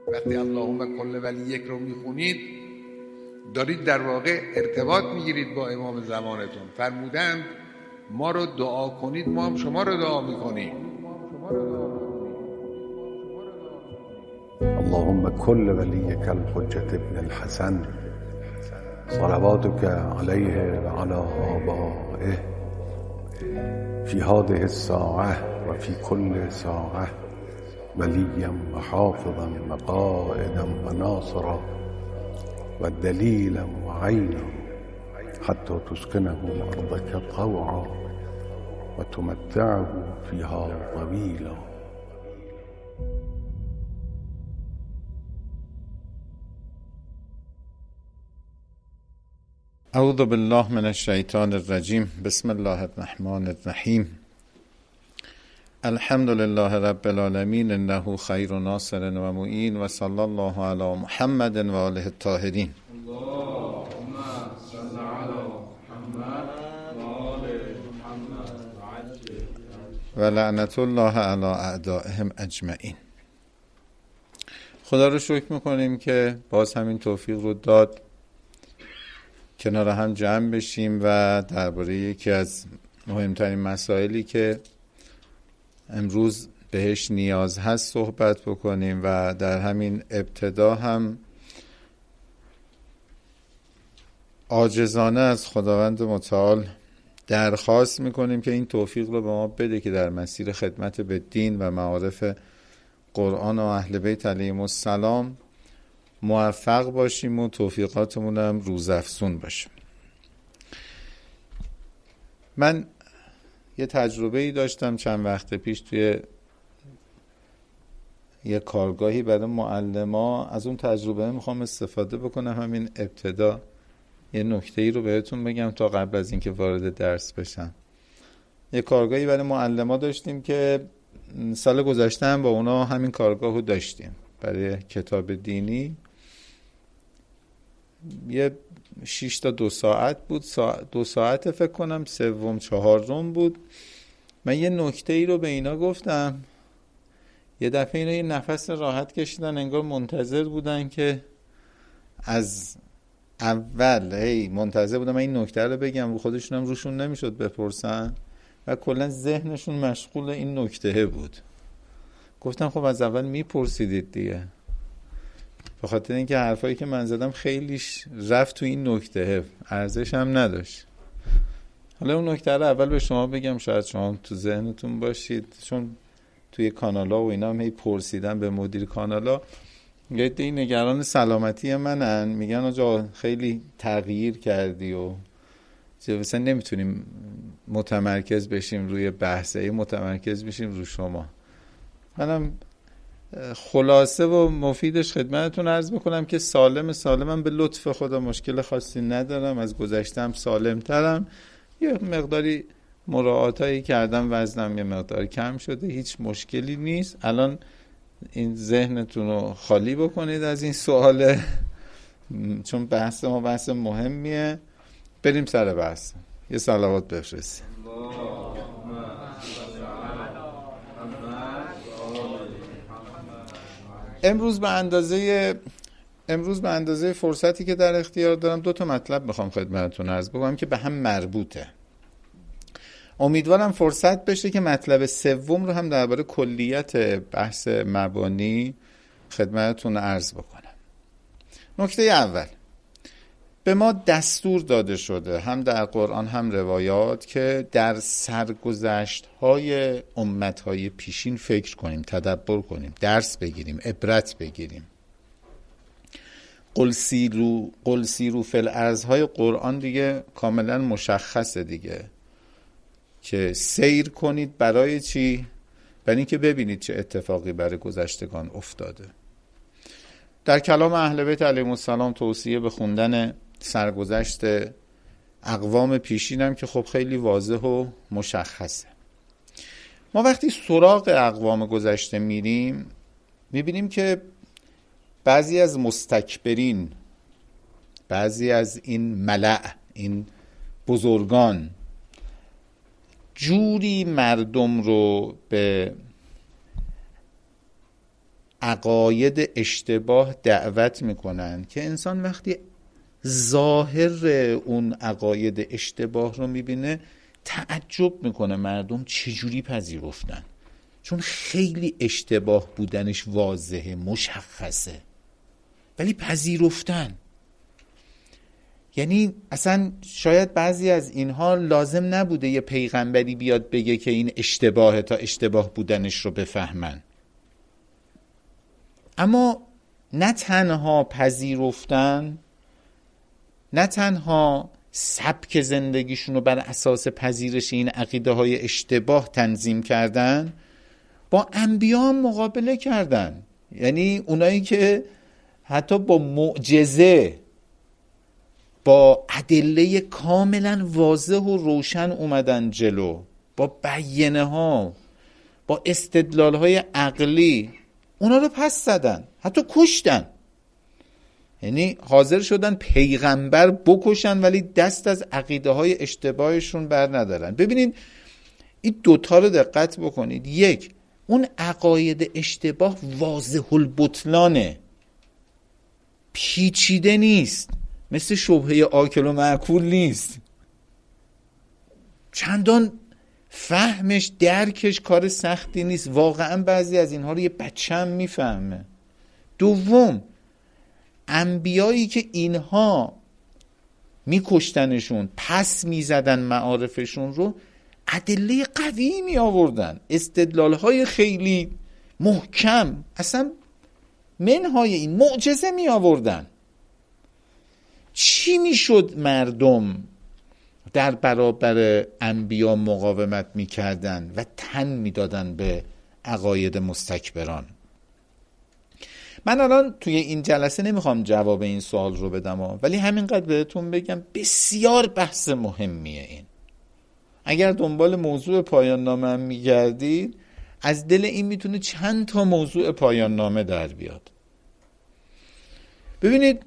وقتی اللهم کل ولیک رو میخونید دارید در واقع ارتباط میگیرید با امام زمانتون. فرمودند ما رو دعا کنید ما هم شما رو دعا میکنیم. اللهم كل وليك الحجة ابن الحسن صلواتك عليه وعلى آبائه في هذه الساعة وفي كل ساعة وليا وحافظا وقائدا وناصرا ودليلا وعينا حتى تسكنه أرضك طوعا وتمتعه فيها طويلا. اعوذ بالله من الشیطان الرجیم. بسم الله الرحمن الرحیم. الحمد لله رب العالمین انه خیر ناصر و معین و صلی الله علی محمد و آله الطاهرین. اللهم صل علی محمد و آل محمد و لعنت الله علی اعدائهم اجمعین. خدا رو شکر میکنیم که باز همین توفیق رو داد کنار هم جمع بشیم و درباره یکی از مهمترین مسائلی که امروز بهش نیاز هست صحبت بکنیم و در همین ابتدا هم عاجزانه از خداوند متعال درخواست میکنیم که این توفیق رو به ما بده که در مسیر خدمت به دین و معارف قرآن و اهل بیت علیهم السلام موفق باشیم و توفیقاتمون هم روزافزون باشه. من یه تجربه‌ای داشتم چند وقت پیش توی یه کارگاهی برای معلما. از اون تجربه میخوام استفاده بکنم همین ابتدا یه نکته‌ای رو بهتون بگم تا قبل از اینکه وارد درس بشم. یه کارگاهی برای معلما داشتیم که سال گذشته هم با اونا همین کارگاه رو داشتیم برای کتاب دینی. یه 6 تا 2 ساعت بود، 2 ساعت فکر کنم، سوم چهارم بود. من یه نکته ای رو به اینا گفتم، یه دفعه اینا یه نفس راحت کشیدن، انگار منتظر بودن که از اول منتظر بودن من این نکته رو بگم، خودشون هم روشون نمیشد بپرسن و کلا ذهنشون مشغول این نکته بود. گفتم خب از اول میپرسیدید دیگه، به خاطر اینکه حرفایی که من زدم خیلیش رفت تو این نکته، ارزش هم نداشت. حالا اون نکته رو اول به شما بگم، شاید شما تو ذهنتون باشید، چون توی کانالا و اینا هم هی پرسیدن به مدیر کانالا، یه دی نگران سلامتی منن، میگن آجا خیلی تغییر کردی و مثلا نمیتونیم متمرکز بشیم روی بحثه، متمرکز بشیم رو شما. منم خلاصه و مفیدش خدمتتون عرض میکنم که سالمم، به لطف خدا مشکل خاصی ندارم، از گذشتم سالم ترم. یه مقداری مراعاتایی کردم، وزنم یه مقدار کم شده، هیچ مشکلی نیست. الان این ذهنتون رو خالی بکنید از این سواله، چون بحث ما بحث مهمیه. بریم سر بحث. یه صلوات بفرستیم. امروز به اندازه فرصتی که در اختیار دارم 2 تا مطلب میخوام خدمتتون عرض بکنم که به هم مربوطه. امیدوارم فرصت بشه که مطلب سوم رو هم درباره کلیت بحث مبانی خدمتتون عرض بکنم. نکته اول، به ما دستور داده شده هم در قرآن هم روایات که در سرگذشت‌های امت‌های پیشین فکر کنیم، تدبر کنیم، درس بگیریم، عبرت بگیریم. قل سیرو فی الارض‌های قرآن دیگه کاملا مشخصه دیگه، که سیر کنید برای چی؟ برای اینکه ببینید چه اتفاقی برای گذشتگان افتاده. در کلام اهل بیت علیهم السلام توصیه به خوندن سرگذشت اقوام پیشینم که خب خیلی واضح و مشخصه. ما وقتی سراغ اقوام گذشته میریم میبینیم که بعضی از مستکبرین، بعضی از این ملأ، این بزرگان، جوری مردم رو به عقاید اشتباه دعوت میکنن که انسان وقتی ظاهر اون عقاید اشتباه رو میبینه تعجب میکنه مردم چجوری پذیرفتن، چون خیلی اشتباه بودنش واضحه، مشخصه، ولی پذیرفتن. یعنی اصلا شاید بعضی از اینها لازم نبوده یه پیغمبری بیاد بگه که این اشتباهه تا اشتباه بودنش رو بفهمن، اما نه تنها پذیرفتن، نه تنها سبک زندگیشون رو بر اساس پذیرش این عقیده های اشتباه تنظیم کردن، با انبیا هم مقابله کردن. یعنی اونایی که حتی با معجزه، با ادله کاملا واضح و روشن اومدن جلو، با بیانه ها، با استدلال های عقلی، اونا رو پس زدن، حتی کشتن. یعنی حاضر شدن پیغمبر بکشن ولی دست از عقیده های اشتباهشون بر ندارن. ببینید این دوتا رو دقت بکنید. یک، اون عقاید اشتباه واضح البطلانه، پیچیده نیست، مثل شبهه آکل و معکول نیست، چندان فهمش درکش کار سختی نیست، واقعا بعضی از اینها رو یه بچه هم میفهمه. دوم، انبیایی که اینها میکشتنشون، پس میزدن معارفشون رو، ادله قوی می آوردن، استدلالهای خیلی محکم، اصلا منهای این معجزه می آوردن. چی میشد مردم در برابر انبیا مقاومت میکردن و تن میدادن به عقاید مستکبران؟ من الان توی این جلسه نمیخوام جواب این سوال رو بدم، ولی همینقدر بهتون بگم بسیار بحث مهمیه این. اگر دنبال موضوع پایان نامه هم میگردید، از دل این میتونه چند تا موضوع پایان نامه در بیاد. ببینید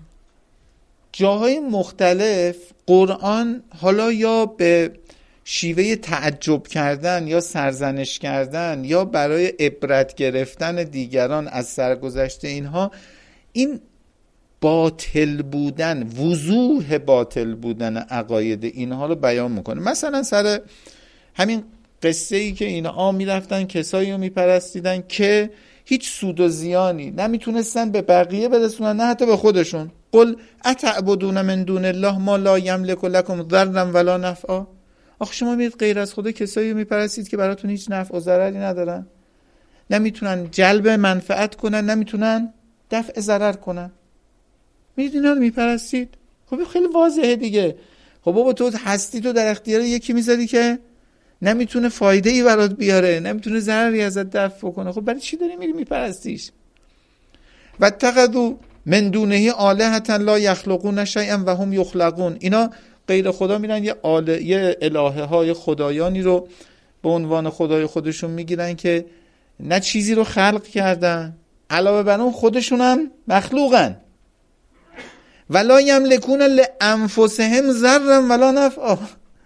جاهای مختلف قرآن حالا یا به شیوه تعجب کردن یا سرزنش کردن یا برای عبرت گرفتن دیگران از سرگذشت اینها، این باطل بودن، وضوح باطل بودن عقاید اینها رو بیان میکنه. مثلا سر همین قصه ای که اینها میرفتن کسایی رو میپرستیدن که هیچ سود و زیانی نمیتونستن به بقیه برسونن، نه حتی به خودشون. قل اتعبدون من دون الله ما لا یملک لکم ضرا ولا نفعا. آخه شما میرید غیر از خدا کسایی رو میپرستید که براتون هیچ نفع و ضرری ندارن، نمیتونن جلب منفعت کنن، نمیتونن دفع ضرر کنن. میرید اینا رو میپرستید. خب خیلی واضحه دیگه. خب بابا تو هستی تو در اختیار یکی میذاری که نمیتونه فایده ای برات بیاره، نمیتونه ضرری ازت دفع کنه، خب برای چی داری میری میپرستیش؟ و اتخذوا من دونه آلهة لا یخلقون شیئا و هم یخلقون. اینا غیر خدا میرن یه الهه های خدایانی رو به عنوان خدای خودشون میگیرن که نه چیزی رو خلق کردن، علاوه بر اون خودشون هم مخلوقن. ولا یملکون لانفسهم ضرا ولا نفعا.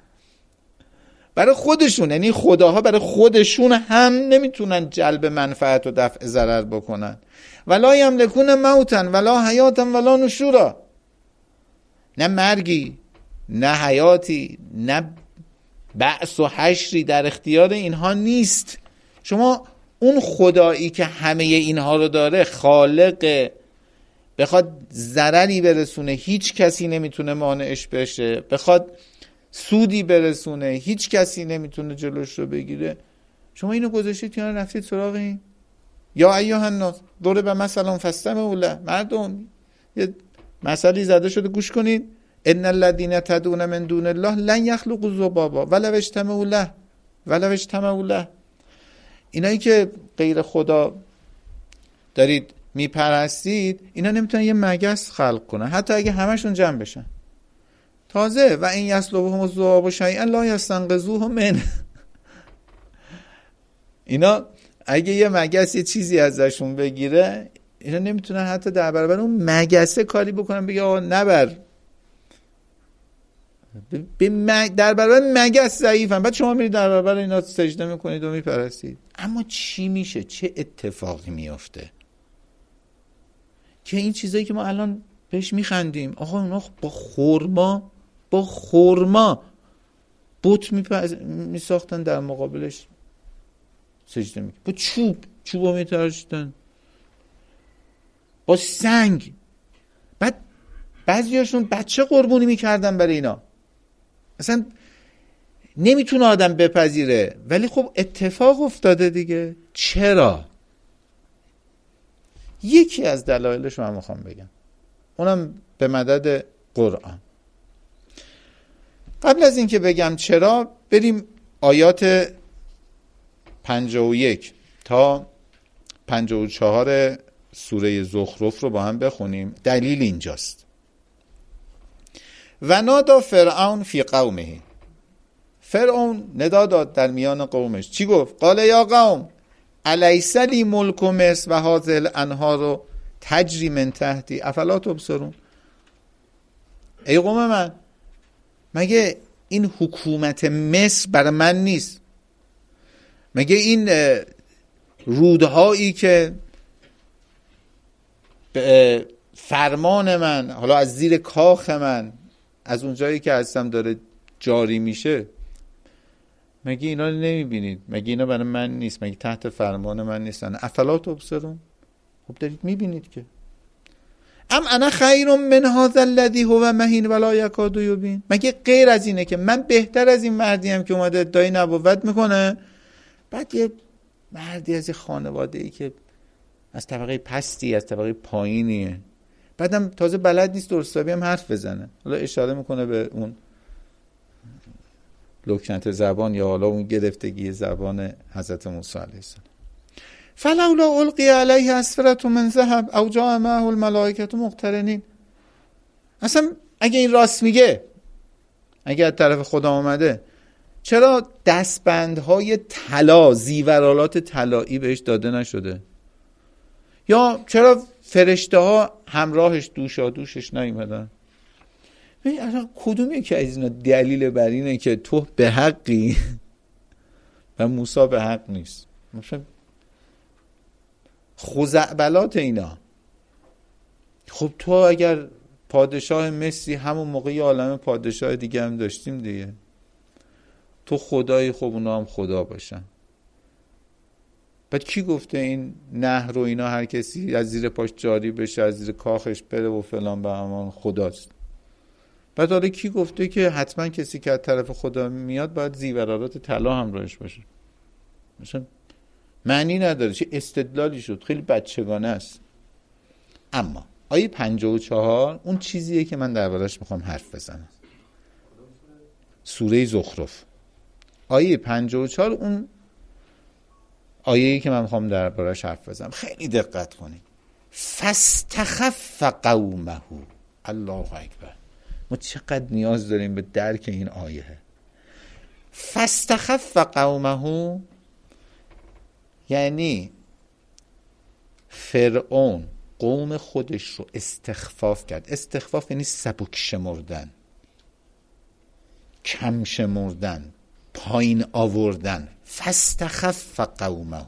برای خودشون، یعنی خداها برای خودشون هم نمیتونن جلب منفعت و دفع ضرر بکنن. ولا یملکون موتا ولا حیاتا ولا نشورا. نه مرگی، نه حیاتی، نه بعث و حشری در اختیار اینها نیست. شما اون خدایی که همه اینها رو داره، خالق، بخواد ضرری برسونه هیچ کسی نمیتونه مانعش بشه، بخواد سودی برسونه هیچ کسی نمیتونه جلوش رو بگیره، شما اینو گذاشتید که رفتید سراغ این؟ یا ایها الناس ضرب مثلا فاستمعوا له. مردم یه مثالی زده شده گوش کنید. ان الذين تدعون من دون الله لن يخلقوا ذبابا ولو اجتمعوا له. اینایی که غیر خدا دارید میپرستید، اینا نمیتونن یه مگس خلق کنن، حتی اگه همشون جمع بشن. تازه و این یسلبهم الذباب شیئا لا یستنقذوه من. اینا اگه یه مگس یه چیزی ازشون بگیره، اینا نمیتونن حتی در برابر اون مگسه کاری بکنن، بگه آقا نبر. در برابر مگس ضعیفن، بعد شما میرید در برابر اینا سجده میکنید و میپرستید. اما چی میشه؟ چه اتفاقی میفته؟ که این چیزایی که ما الان بهش میخندیم، آقا اونا با خرما بت میساختن در مقابلش سجده میکنن، با چوبو میتراشتن، با سنگ. بعد بعضیاشون بچه قربونی میکردن برای اینا. اصلا نمیتونه آدم بپذیره، ولی خب اتفاق افتاده دیگه. چرا؟ یکی از دلایلش من میخوام بگم، اونم به مدد قرآن. قبل از اینکه بگم چرا، بریم آیات 51 تا 54 سوره زخرف رو با هم بخونیم. دلیل اینجاست. و نادا فرعون فی قومه، فرعون ندا داد در میان قومش. چی گفت؟ قال یا قوم الیس لی ملک مصر و هذه الانهار تجری من تحتی افلا تبصرون. ای قوم من، مگه این حکومت مصر برای من نیست؟ مگه این رودهایی که به فرمان من، حالا از زیر کاخ من، از اونجایی که هستم داره جاری میشه، مگه اینا رو نمیبینید؟ مگه اینا برای من نیست؟ مگه تحت فرمان من نیستن؟ افلا تبصرون. خب دارید میبینید که. ام انا خیر من هذا الذی هو مهین ولا یکاد یبین. مگه غیر از اینه که من بهتر از این مردی ام که اومده ادعای نبوت میکنه، بعد یه مردی از خانواده ای که از طبقه پستی، از طبقه پایینیه، بعدم تازه بلد نیست درستابی هم حرف بزنه. حالا اشاره میکنه به اون لکنت زبان یا حالا اون گرفتگی زبان حضرت موسی علیه السلام. فلولا القی علیه اسورة من ذهب او جاء معه الملائکة مقترنین. اصلا اگه این راست میگه، اگه از طرف خدا آمده، چرا دستبندهای طلا، زیورالات طلایی بهش داده نشده؟ یا چرا فرشته ها همراهش دوشا دوشش نیومدن؟ اصلا کدومی که از اینا دلیل بر اینه که تو به حقی و موسی به حق نیست؟ مثلا خزعبلات اینا. خب تو اگر پادشاه مصری، همون موقع عالم پادشاه دیگه هم داشتیم دیگه، تو خدایی، خب اونا هم خدا باشن. بعد کی گفته این نهر و اینا هر کسی از زیر پاش جاری بشه، از زیر کاخش بره و فلان به امان خداست؟ بعد حالا کی گفته که حتما کسی که از طرف خدا میاد باید زیورالات طلا همراهش باشه؟ مثلا معنی نداره. چه استدلالی شد؟ خیلی بچگانه است. اما آیه 54 اون چیزیه که من دربارش میخوام حرف بزنم. سوره زخرف آیه 54 اون آیه‌ای که من میخوام دربارش حرف بزنم. خیلی دقت کنید. فاستخف قومه. الله اکبر. ما چقدر نیاز داریم به درک این آیه. فاستخف قومه یعنی فرعون قوم خودش رو استخفاف کرد. استخفاف یعنی سبک شمردن، کم شمردن، پایین آوردن. فاستخف قومه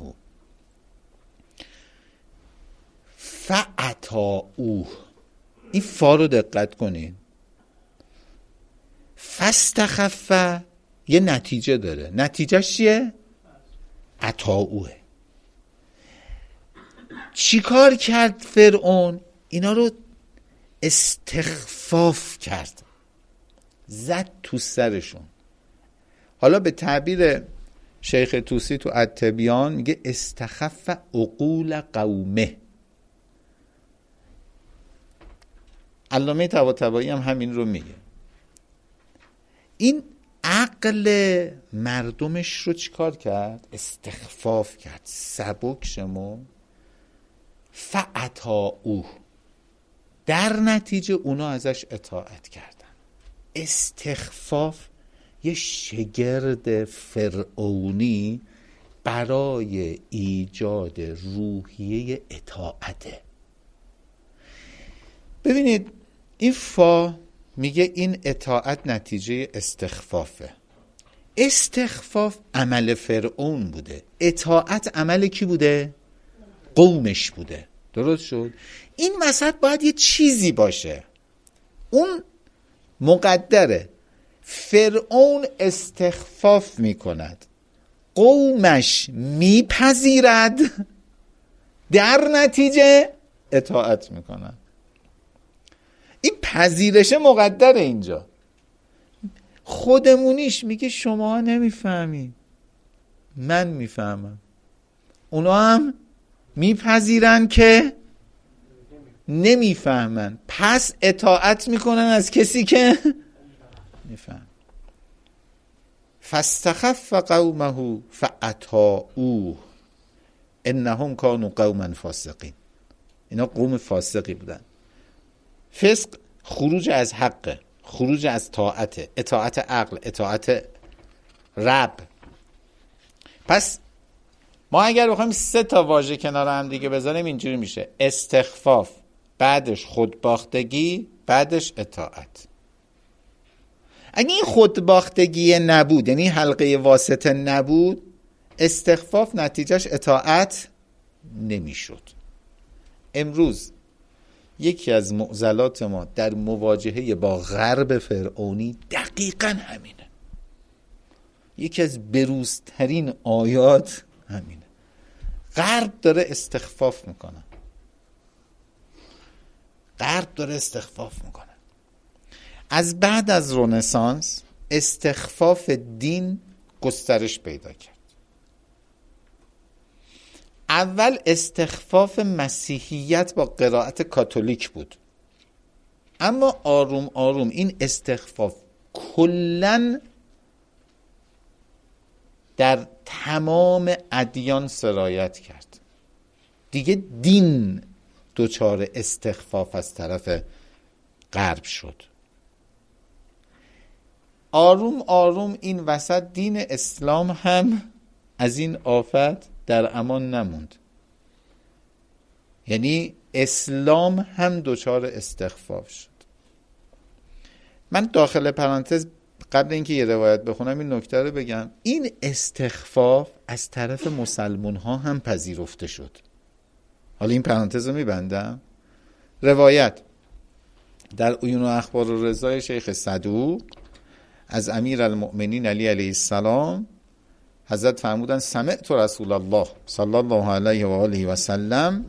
فاطاعوه. این فا رو دقت کنید. فاستخف یه نتیجه داره. نتیجهش چیه؟ اطاعوه. چی کار کرد فرعون؟ اینا رو استخفاف کرد، زد تو سرشون. حالا به تعبیر شیخ طوسی تو التبیان میگه استخف عقول قومه. علامه طباطبایی هم همین رو میگه. این عقل مردمش رو چیکار کرد؟ استخفاف کرد، سبک شمرد. فاطاعوه، در نتیجه اونا ازش اطاعت کردن. استخفاف یه شگرد فرعونی برای ایجاد روحیه اطاعته. ببینید این فا میگه این اطاعت نتیجه استخفافه. استخفاف عمل فرعون بوده، اطاعت عمل کی بوده؟ قومش بوده. درست شد؟ این وسط باید یه چیزی باشه. اون مقدره. فرعون استخفاف میکند، قومش میپذیرد، در نتیجه اطاعت میکنن. این پذیرش مقدره. اینجا خودمونیش میگه شما نمیفهمین، من میفهمم. اونا هم میپذیرن که نمیفهمن، پس اطاعت میکنن از کسی که میفهم. فاستخف قومه فاطاعوه انهم كانوا قوما فاسقین. اینا قوم فاسقی بودن. فسق خروج از حق، خروج از طاعت، اطاعت عقل، اطاعت رب. پس ما اگر بخوایم 3 واژه کنار هم دیگه بذاریم اینجوری میشه: استخفاف، بعدش خودباختگی، بعدش اطاعت. اگه این خودباختگی نبود، یعنی حلقه واسطه نبود، استخفاف نتیجهش اطاعت نمیشد. امروز یکی از معضلات ما در مواجهه با غرب فرعونی دقیقاً همینه. یکی از بروزترین آیات همینه. غرب داره استخفاف میکنه. غرب داره استخفاف میکنه. از بعد از رنسانس استخفاف دین گسترش پیدا کرد. اول استخفاف مسیحیت با قرائت کاتولیک بود، اما آروم آروم این استخفاف کلاً در تمام ادیان سرایت کرد. دیگه دین دچار استخفاف از طرف غرب شد. آروم آروم این وسط دین اسلام هم از این آفت در امان نموند. یعنی اسلام هم دچار استخفاف شد. من داخل پرانتز قبل اینکه یه روایت بخونم این نکته رو بگم: این استخفاف از طرف مسلمان ها هم پذیرفته شد. حالا این پرانتز رو میبندم. روایت در عیون و اخبار و رضای شیخ صدوق از امیر المؤمنین علی علیه السلام، حضرت فرمودن: سمعت رسول الله صلی الله علیه و آله و سلم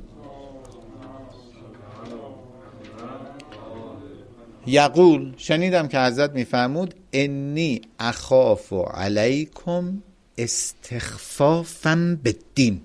یقول، شنیدم که حضرت میفرمود: انی اخاف علیکم استخفافا بالدین.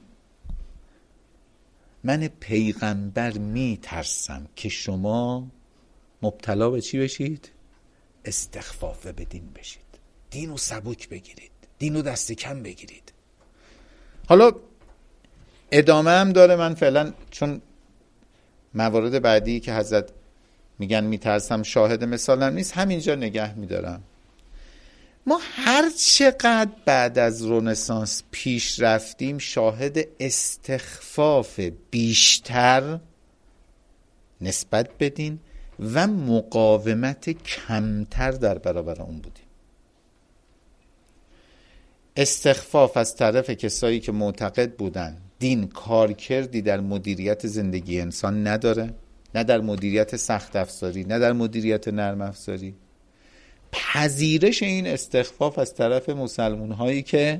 من پیغمبر میترسم که شما مبتلا به چی بشید؟ استخفاف به دین بشید. دینو سبک بگیرید، دینو دست کم بگیرید. حالا ادامه هم داره. من فعلا چون موارد بعدی که حضرت میگن میترسم شاهد مثالم نیست، همینجا نگه میدارم. ما هر چقدر بعد از رنسانس پیش رفتیم شاهد استخفاف بیشتر نسبت بدین و مقاومت کمتر در برابر اون بودیم. استخفاف از طرف کسایی که معتقد بودن دین کارکردی در مدیریت زندگی انسان نداره، نه در مدیریت سخت افزاری، نه در مدیریت نرم افزاری. پذیرش این استخفاف از طرف مسلمان هایی که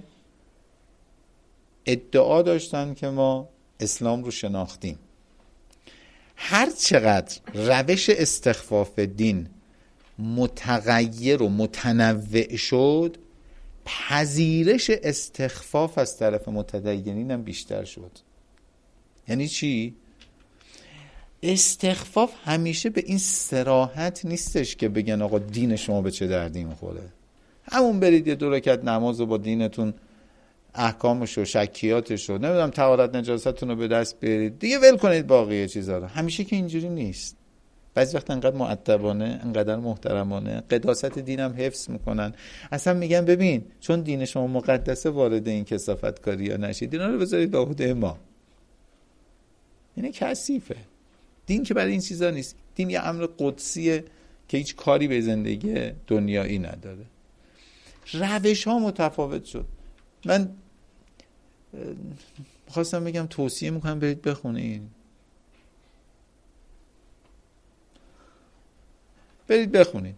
ادعا داشتن که ما اسلام رو شناختیم. هر چقدر روش استخفاف دین متغیر و متنوع شد، پذیرش استخفاف از طرف متدینین هم بیشتر شد. یعنی چی؟ استخفاف همیشه به این صراحت نیستش که بگن آقا دین شما به چه دردی میخوره، همون برید یه 2 رکعت نماز رو با دینتون احکامش و شکیاتش رو نمیدونم طهارت نجاستون رو به دست بیارید دیگه، ول کنید باقی چیزا رو. همیشه که اینجوری نیست. بعضی وقت انقدر مؤدبانه، انقدر محترمانه قداست دینم حفظ میکنن، اصلا میگن ببین چون دین شما مقدسه وارد این کثافت کاری ها نشید، اینا رو بذارید به عهده ما. یعنی کثیفه. دین که برای این چیزا نیست. دین یه امر قدسیه که هیچ کاری به زندگی دنیایی نداره. روش ها متفاوت شد. من خواستم بگم توصیه میکنم برید بخونین. برید بخونید،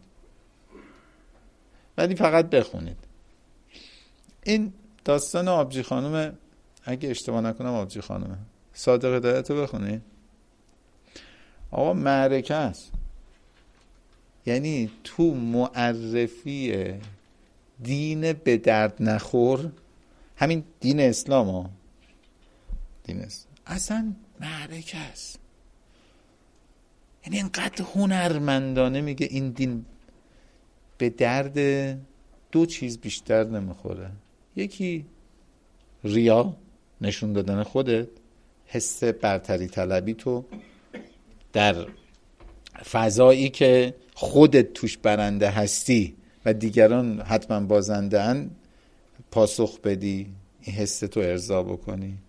ولی فقط بخونید. این داستان آبجی خانم، اگه اشتباه نکنم آبجی خانمه، صادق هدایت رو بخونید. آقا معرکه است. یعنی تو معرفی دین به درد نخور، همین دین اسلام ها، دین اسلام اصلا معرکه است. یعنی اینقدر هنرمندانه میگه این دین به درد دو چیز بیشتر نمیخوره. یکی ریا، نشون دادن خودت، حس برتری طلبی تو در فضایی که خودت توش برنده هستی و دیگران حتما بازنده ان پاسخ بدی، این حس تو ارضا بکنی.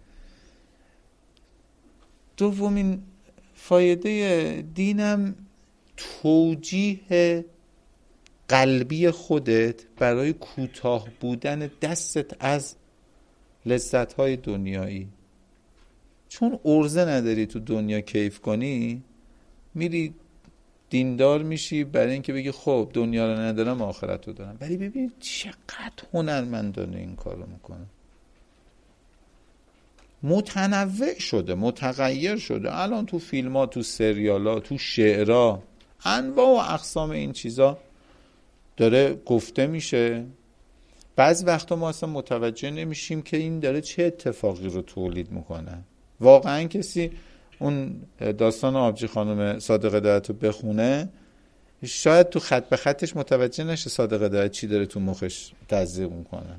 دومین فایده دینم توجیه قلبی خودت برای کوتاه بودن دستت از لذت‌های دنیایی. چون عرضه نداری تو دنیا کیف کنی، میری دیندار میشی برای اینکه بگی خب دنیا رو ندارم آخرت رو دارم. ولی ببین چقدر هنرمندانه این کار رو میکنه. متنوع شده، متغیر شده. الان تو فیلم ها، تو سریال ها، تو شعرها، انواع و اقسام این چیزا داره گفته میشه. بعض وقتا ما اصلا متوجه نمیشیم که این داره چه اتفاقی رو تولید میکنه. واقعا کسی اون داستان آبجی خانم صادق هدایت رو بخونه، شاید تو خط به خطش متوجه نشه صادق هدایت چی داره تو مخش تزریق میکنه.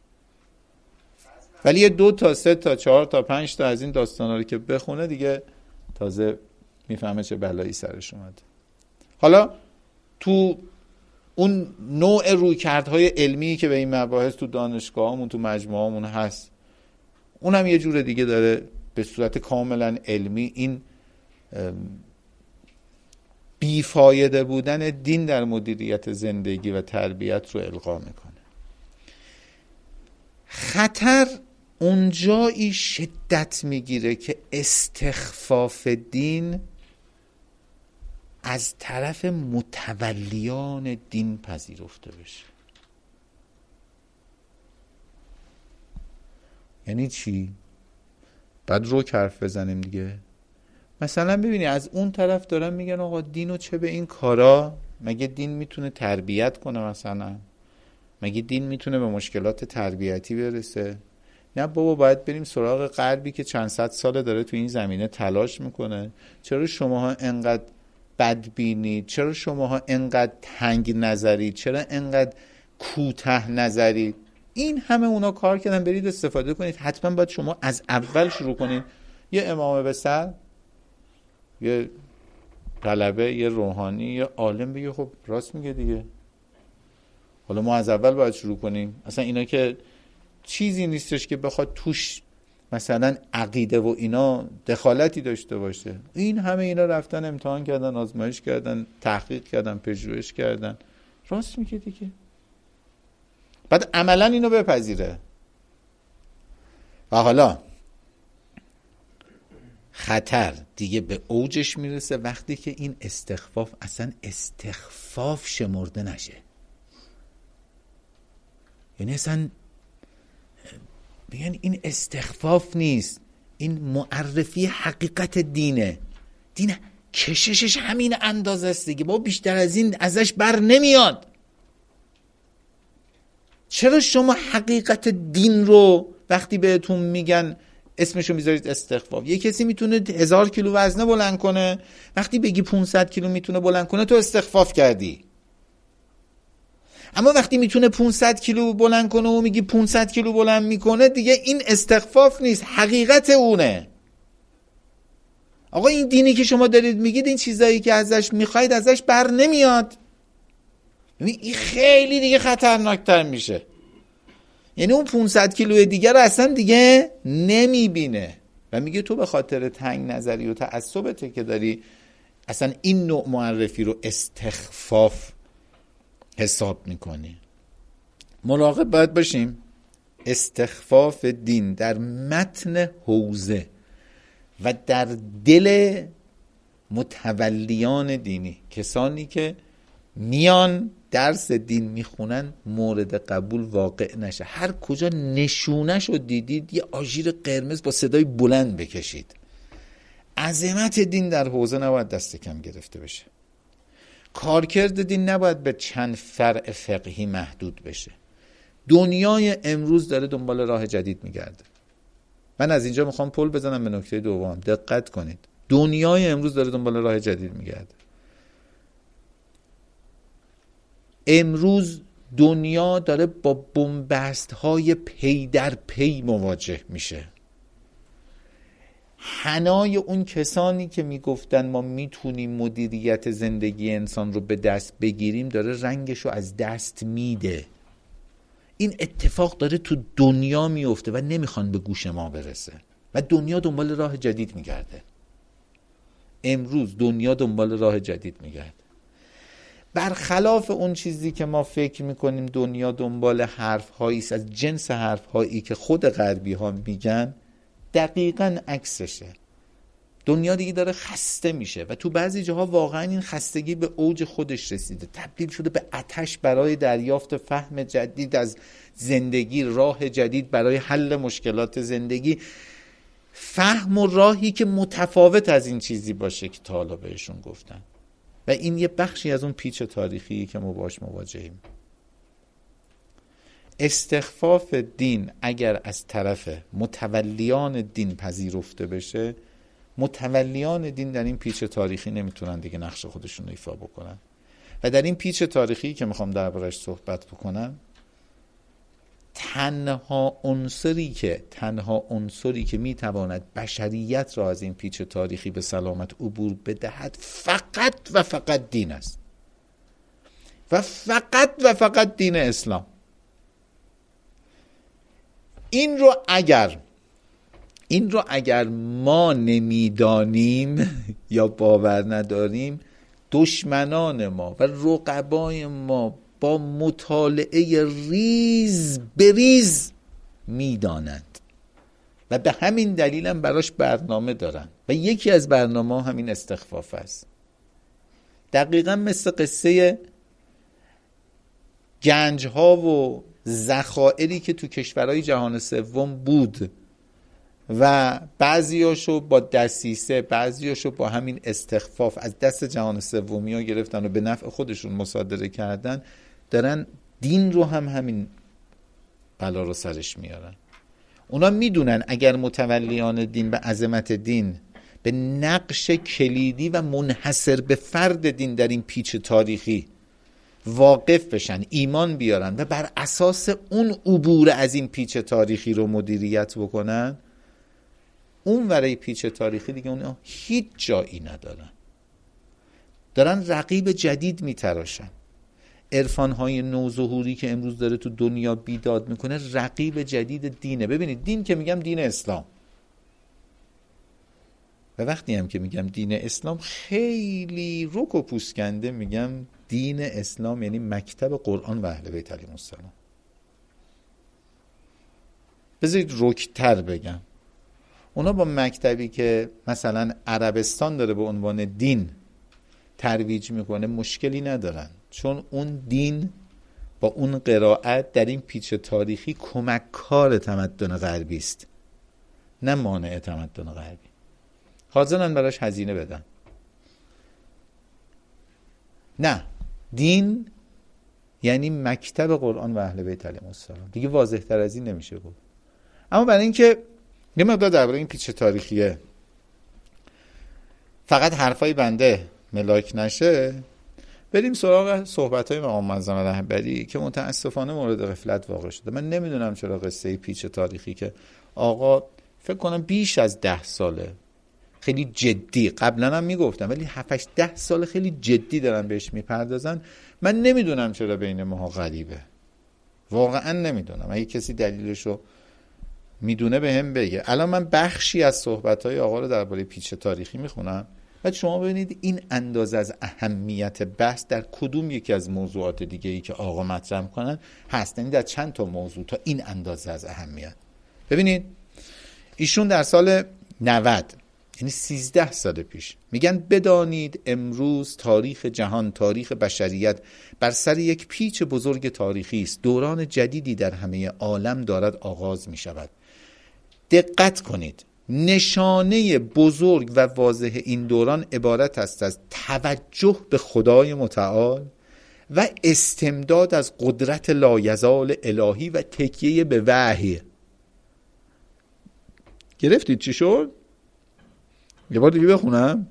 ولی یه 2 تا 3 تا 4 تا 5 تا از این داستانا رو که بخونه دیگه تازه میفهمه چه بلایی سرش اومده. حالا تو اون نوع رویکردهای علمی که به این مباحث تو دانشگاهامون، تو مجموعهامون هست، اونم یه جور دیگه داره به صورت کاملا علمی این بیفایده بودن دین در مدیریت زندگی و تربیت رو القا میکنه. خطر اونجایی شدت میگیره که استخفاف دین از طرف متولیان دین پذیرفته بشه. یعنی چی؟ بعد رو حرف بزنیم دیگه. مثلا ببینی از اون طرف دارن میگن آقا دینو چه به این کارا، مگه دین میتونه تربیت کنه؟ مثلا مگه دین میتونه به مشکلات تربیتی برسه؟ نه بابا، باید بریم سراغ غربی که چند صد ساله داره تو این زمینه تلاش میکنه. چرا شماها انقدر بدبینید؟ چرا شماها انقدر تنگ نظرید؟ چرا انقدر کوته نظرید؟ این همه اونا کار کردن، برید استفاده کنید. حتما باید شما از اول شروع کنید. یه امامه به سر، یه طلبه، یه روحانی، یه عالم بگه خب راست میگه دیگه، حالا ما از اول باید شروع کنیم. اصلا اینا که چیزی نیستش که بخواد توش مثلا عقیده و اینا دخالتی داشته باشه. این همه اینا رفتن امتحان کردن، آزمایش کردن، تحقیق کردن، پژوهش کردن. راست میگه دیگه. بعد عملا اینو بپذیره. و حالا خطر دیگه به اوجش میرسه وقتی که این استخفاف اصلا استخفاف شمرده نشه. یعنی اصلا بگن این استخفاف نیست، این معرفی حقیقت دینه. دین کششش همین اندازه است دیگه، با بیشتر از این ازش بر نمیاد. چرا شما حقیقت دین رو وقتی بهتون میگن اسمشو میذارید استخفاف؟ یه کسی میتونه 1000 کیلو وزنه بلند کنه، وقتی بگی 500 کیلو میتونه بلند کنه تو استخفاف کردی. اما وقتی میتونه 500 کیلو بلند کنه و میگی 500 کیلو بلند میکنه، دیگه این استخفاف نیست، حقیقت اونه. آقا این دینی که شما دارید میگید، این چیزایی که ازش میخواید ازش بر نمیاد. این خیلی دیگه خطرناکتر میشه. یعنی اون 500 کیلوی دیگه رو اصلا دیگه نمیبینه و میگه تو به خاطر تنگ نظری و تعصبته که داری اصلا این نوع معرفی رو استخفاف حساب میکنی. مراقب باید باشیم. استخفاف دین در متن حوزه و در دل متولیان دینی، کسانی که میان درس دین میخونن مورد قبول واقع نشه. هر کجا نشونش رو دیدید یه آژیر قرمز با صدای بلند بکشید. عظمت دین در حوزه نباید دست کم گرفته بشه. کارکرد دین نباید به چند فرع فقهی محدود بشه. دنیای امروز داره دنبال راه جدید میگرده. من از اینجا میخوام پل بزنم به نکته دوم. دقت کنید. دنیای امروز داره دنبال راه جدید میگرده. امروز دنیا داره با بنبست های پی در پی مواجه میشه. حنای اون کسانی که میگفتن ما میتونیم مدیریت زندگی انسان رو به دست بگیریم داره رنگش رو از دست میده. این اتفاق داره تو دنیا میفته و نمیخوان به گوش ما برسه و دنیا دنبال راه جدید میگرده. امروز دنیا دنبال راه جدید میگرده. برخلاف اون چیزی که ما فکر میکنیم دنیا دنبال حرف‌هایی است از جنس حرف‌هایی که خود غربی‌ها میگن، دقیقاً عکسشه. دنیا دیگه داره خسته میشه و تو بعضی جاها واقعاً این خستگی به اوج خودش رسیده، تبدیل شده به آتش برای دریافت فهم جدید از زندگی، راه جدید برای حل مشکلات زندگی، فهم و راهی که متفاوت از این چیزی باشه که تا حالا بهشون گفتن. و این یه بخشی از اون پیچ تاریخی که ما باش مواجهیم. استخفاف دین اگر از طرف متولیان دین پذیرفته بشه، متولیان دین در این پیچ تاریخی نمیتونن دیگه نقش خودشون رو ایفا بکنن. و در این پیچ تاریخی که میخوام دربارش صحبت بکنم، تنها عنصری که میتواند بشریت را از این پیچ تاریخی به سلامت عبور بدهد فقط و فقط دین است و فقط دین اسلام. این رو اگر ما نمیدانیم یا باور نداریم، دشمنان ما و رقبای ما با مطالعه ریز بریز میدانند و به همین دلیل هم براش برنامه دارن و یکی از برنامه همین استخفاف است. دقیقا مثل قصه گنج ها و ذخایری که تو کشورهای جهان سوم بود و بعضیاشو با دسیسه، بعضیاشو با همین استخفاف از دست جهان سومی ها گرفتن و به نفع خودشون مصادره کردن، دارن دین رو همین بلا رو سرش میارن. اونا میدونن اگر متولیان دین به عظمت دین، به نقش کلیدی و منحصر به فرد دین در این پیچ تاریخی واقف بشن، ایمان بیارن و بر اساس اون عبور از این پیچ تاریخی رو مدیریت بکنن، اون ورای پیچ تاریخی دیگه اون هیچ جایی ندارن. دارن رقیب جدید میتراشن. عرفان‌های نوظهوری که امروز داره تو دنیا بیداد میکنه رقیب جدید دینه. ببینید دین که میگم دین اسلام، و وقتی هم که میگم دین اسلام خیلی رک و پوسکنده میگم دین اسلام یعنی مکتب قرآن و اهل بیت علیهم السلام. بذارید رکتر بگم، اونا با مکتبی که مثلا عربستان داره به عنوان دین ترویج میکنه مشکلی ندارن، چون اون دین با اون قرائت در این پیچ تاریخی کمککار تمدن غربی است، نه مانع تمدن غربی. حاضرن براش هزینه بدن. نه، دین یعنی مکتب قرآن و اهل بیت علیهم السلام. دیگه واضح تر از این نمیشه گفت. اما برای اینکه یه مقدار درباره این پیچ تاریخیه فقط حرفای بنده ملاک نشه، بریم سراغ صحبت‌های امام معظم رهبری که متاسفانه مورد غفلت واقع شده. من نمیدونم چرا قصه پیچ تاریخی که آقا فکر کنم بیش از 10 ساله خیلی جدی، قبلا هم میگفتم ولی 7-10 سال خیلی جدی دارن بهش میپردازن، من نمیدونم چرا بین ماها غریبه. واقعا نمیدونم. اگه کسی دلیلشو میدونه به هم بگه. الان من بخشی از صحبت‌های آقا رو درباره پیچ تاریخی میخونم و شما ببینید این اندازه از اهمیت بحث در کدوم یکی از موضوعات دیگه‌ای که آقا مطرح میکنن هست. یعنی در چند تا موضوع تا این اندازه از اهمیت. ببینید ایشون در سال 90 یعنی 13 سال پیش. میگن بدانید امروز تاریخ جهان، تاریخ بشریت بر سر یک پیچ بزرگ تاریخی است. دوران جدیدی در همه عالم دارد آغاز می شود. دقت کنید، نشانه بزرگ و واضح این دوران عبارت است از توجه به خدای متعال و استمداد از قدرت لایزال الهی و تکیه به وحی. گرفتید چی شد؟ یه بار دیگه بخونم.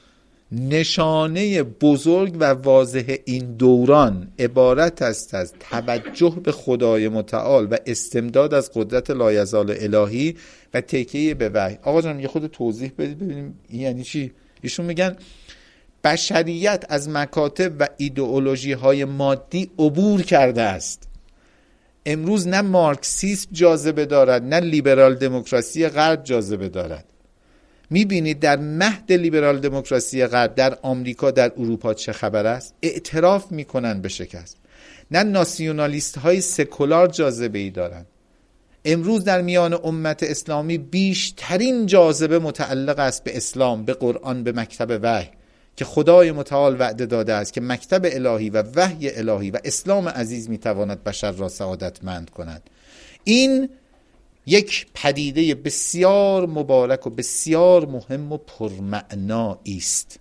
نشانه بزرگ و واضح این دوران عبارت است از توجه به خدای متعال و استمداد از قدرت لایزال الهی و تکیه به وحی. آقا جان یه خود توضیح بدید ببینیم یعنی چی؟ ایشون میگن بشریت از مکاتب و ایدئولوژی های مادی عبور کرده است. امروز نه مارکسیسم جاذبه دارد نه لیبرال دموکراسی غرب جاذبه دارد. میبینید در مهد لیبرال دموکراسی غرب در آمریکا، در اروپا چه خبر است؟ اعتراف میکنن به شکست. نه ناسیونالیست های سکولار جاذبه ای دارند. امروز در میان امت اسلامی بیشترین جاذبه متعلق است به اسلام، به قرآن، به مکتب وحی که خدای متعال وعده داده است که مکتب الهی و وحی الهی و اسلام عزیز میتواند بشر را سعادتمند کند. این یک پدیده بسیار مبارک و بسیار مهم و پرمعنایی است.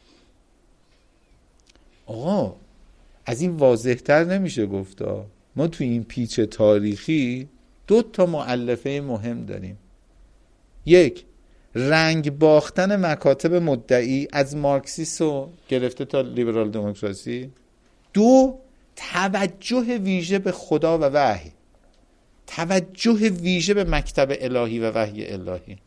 آقا از این واضح‌تر نمیشه گفتا. ما توی این پیچ تاریخی 2 مؤلفه مهم داریم. یک، رنگ باختن مکاتب مدعی از مارکسیسم گرفته تا لیبرال دموکراسی. 2، توجه ویژه به خدا و وحی، توجه ویژه به مکتب الهی و وحی الهی.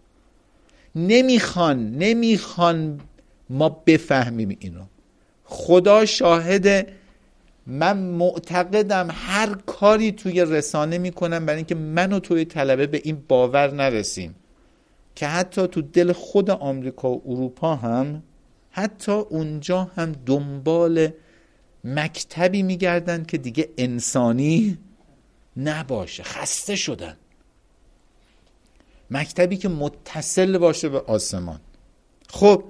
نمیخوان ما بفهمیم اینو. خدا شاهده، من معتقدم هر کاری توی رسانه میکنم برای اینکه من و توی طلبه به این باور نرسیم که حتی تو دل خود آمریکا و اروپا هم، حتی اونجا هم دنبال مکتبی میگردن که دیگه انسانی نباشه. خسته شدن. مکتبی که متصل باشه به آسمان. خب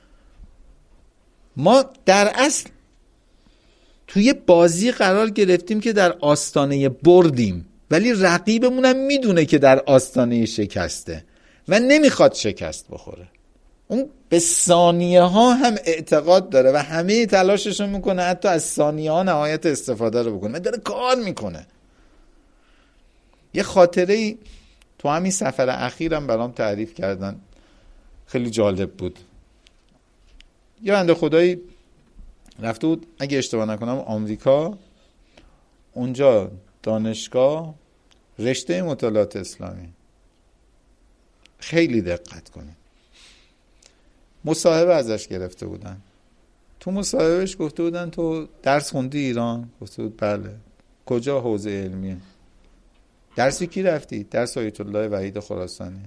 ما در اصل توی بازی قرار گرفتیم که در آستانه بردیم، ولی رقیبمون هم میدونه که در آستانه شکسته و نمیخواد شکست بخوره. اون به ثانیه ها هم اعتقاد داره و همه تلاششو میکنه حتی از ثانیه ها نهایت استفاده رو بکنه. داره کار میکنه. یه خاطره تو همین سفر اخیرم برام تعریف کردن، خیلی جالب بود. یه بنده خدایی رفته بود، اگه اشتباه نکنم آمریکا، اونجا دانشگاه رشته مطالعات اسلامی. خیلی دقت کنید. مصاحبه ازش گرفته بودن. تو مصاحبهش گفته بودن تو درس خوندی ایران؟ گفته بود بله. کجا؟ حوزه علمیه. درسی کی رفتی؟ درس آیت الله وحید خراسانی.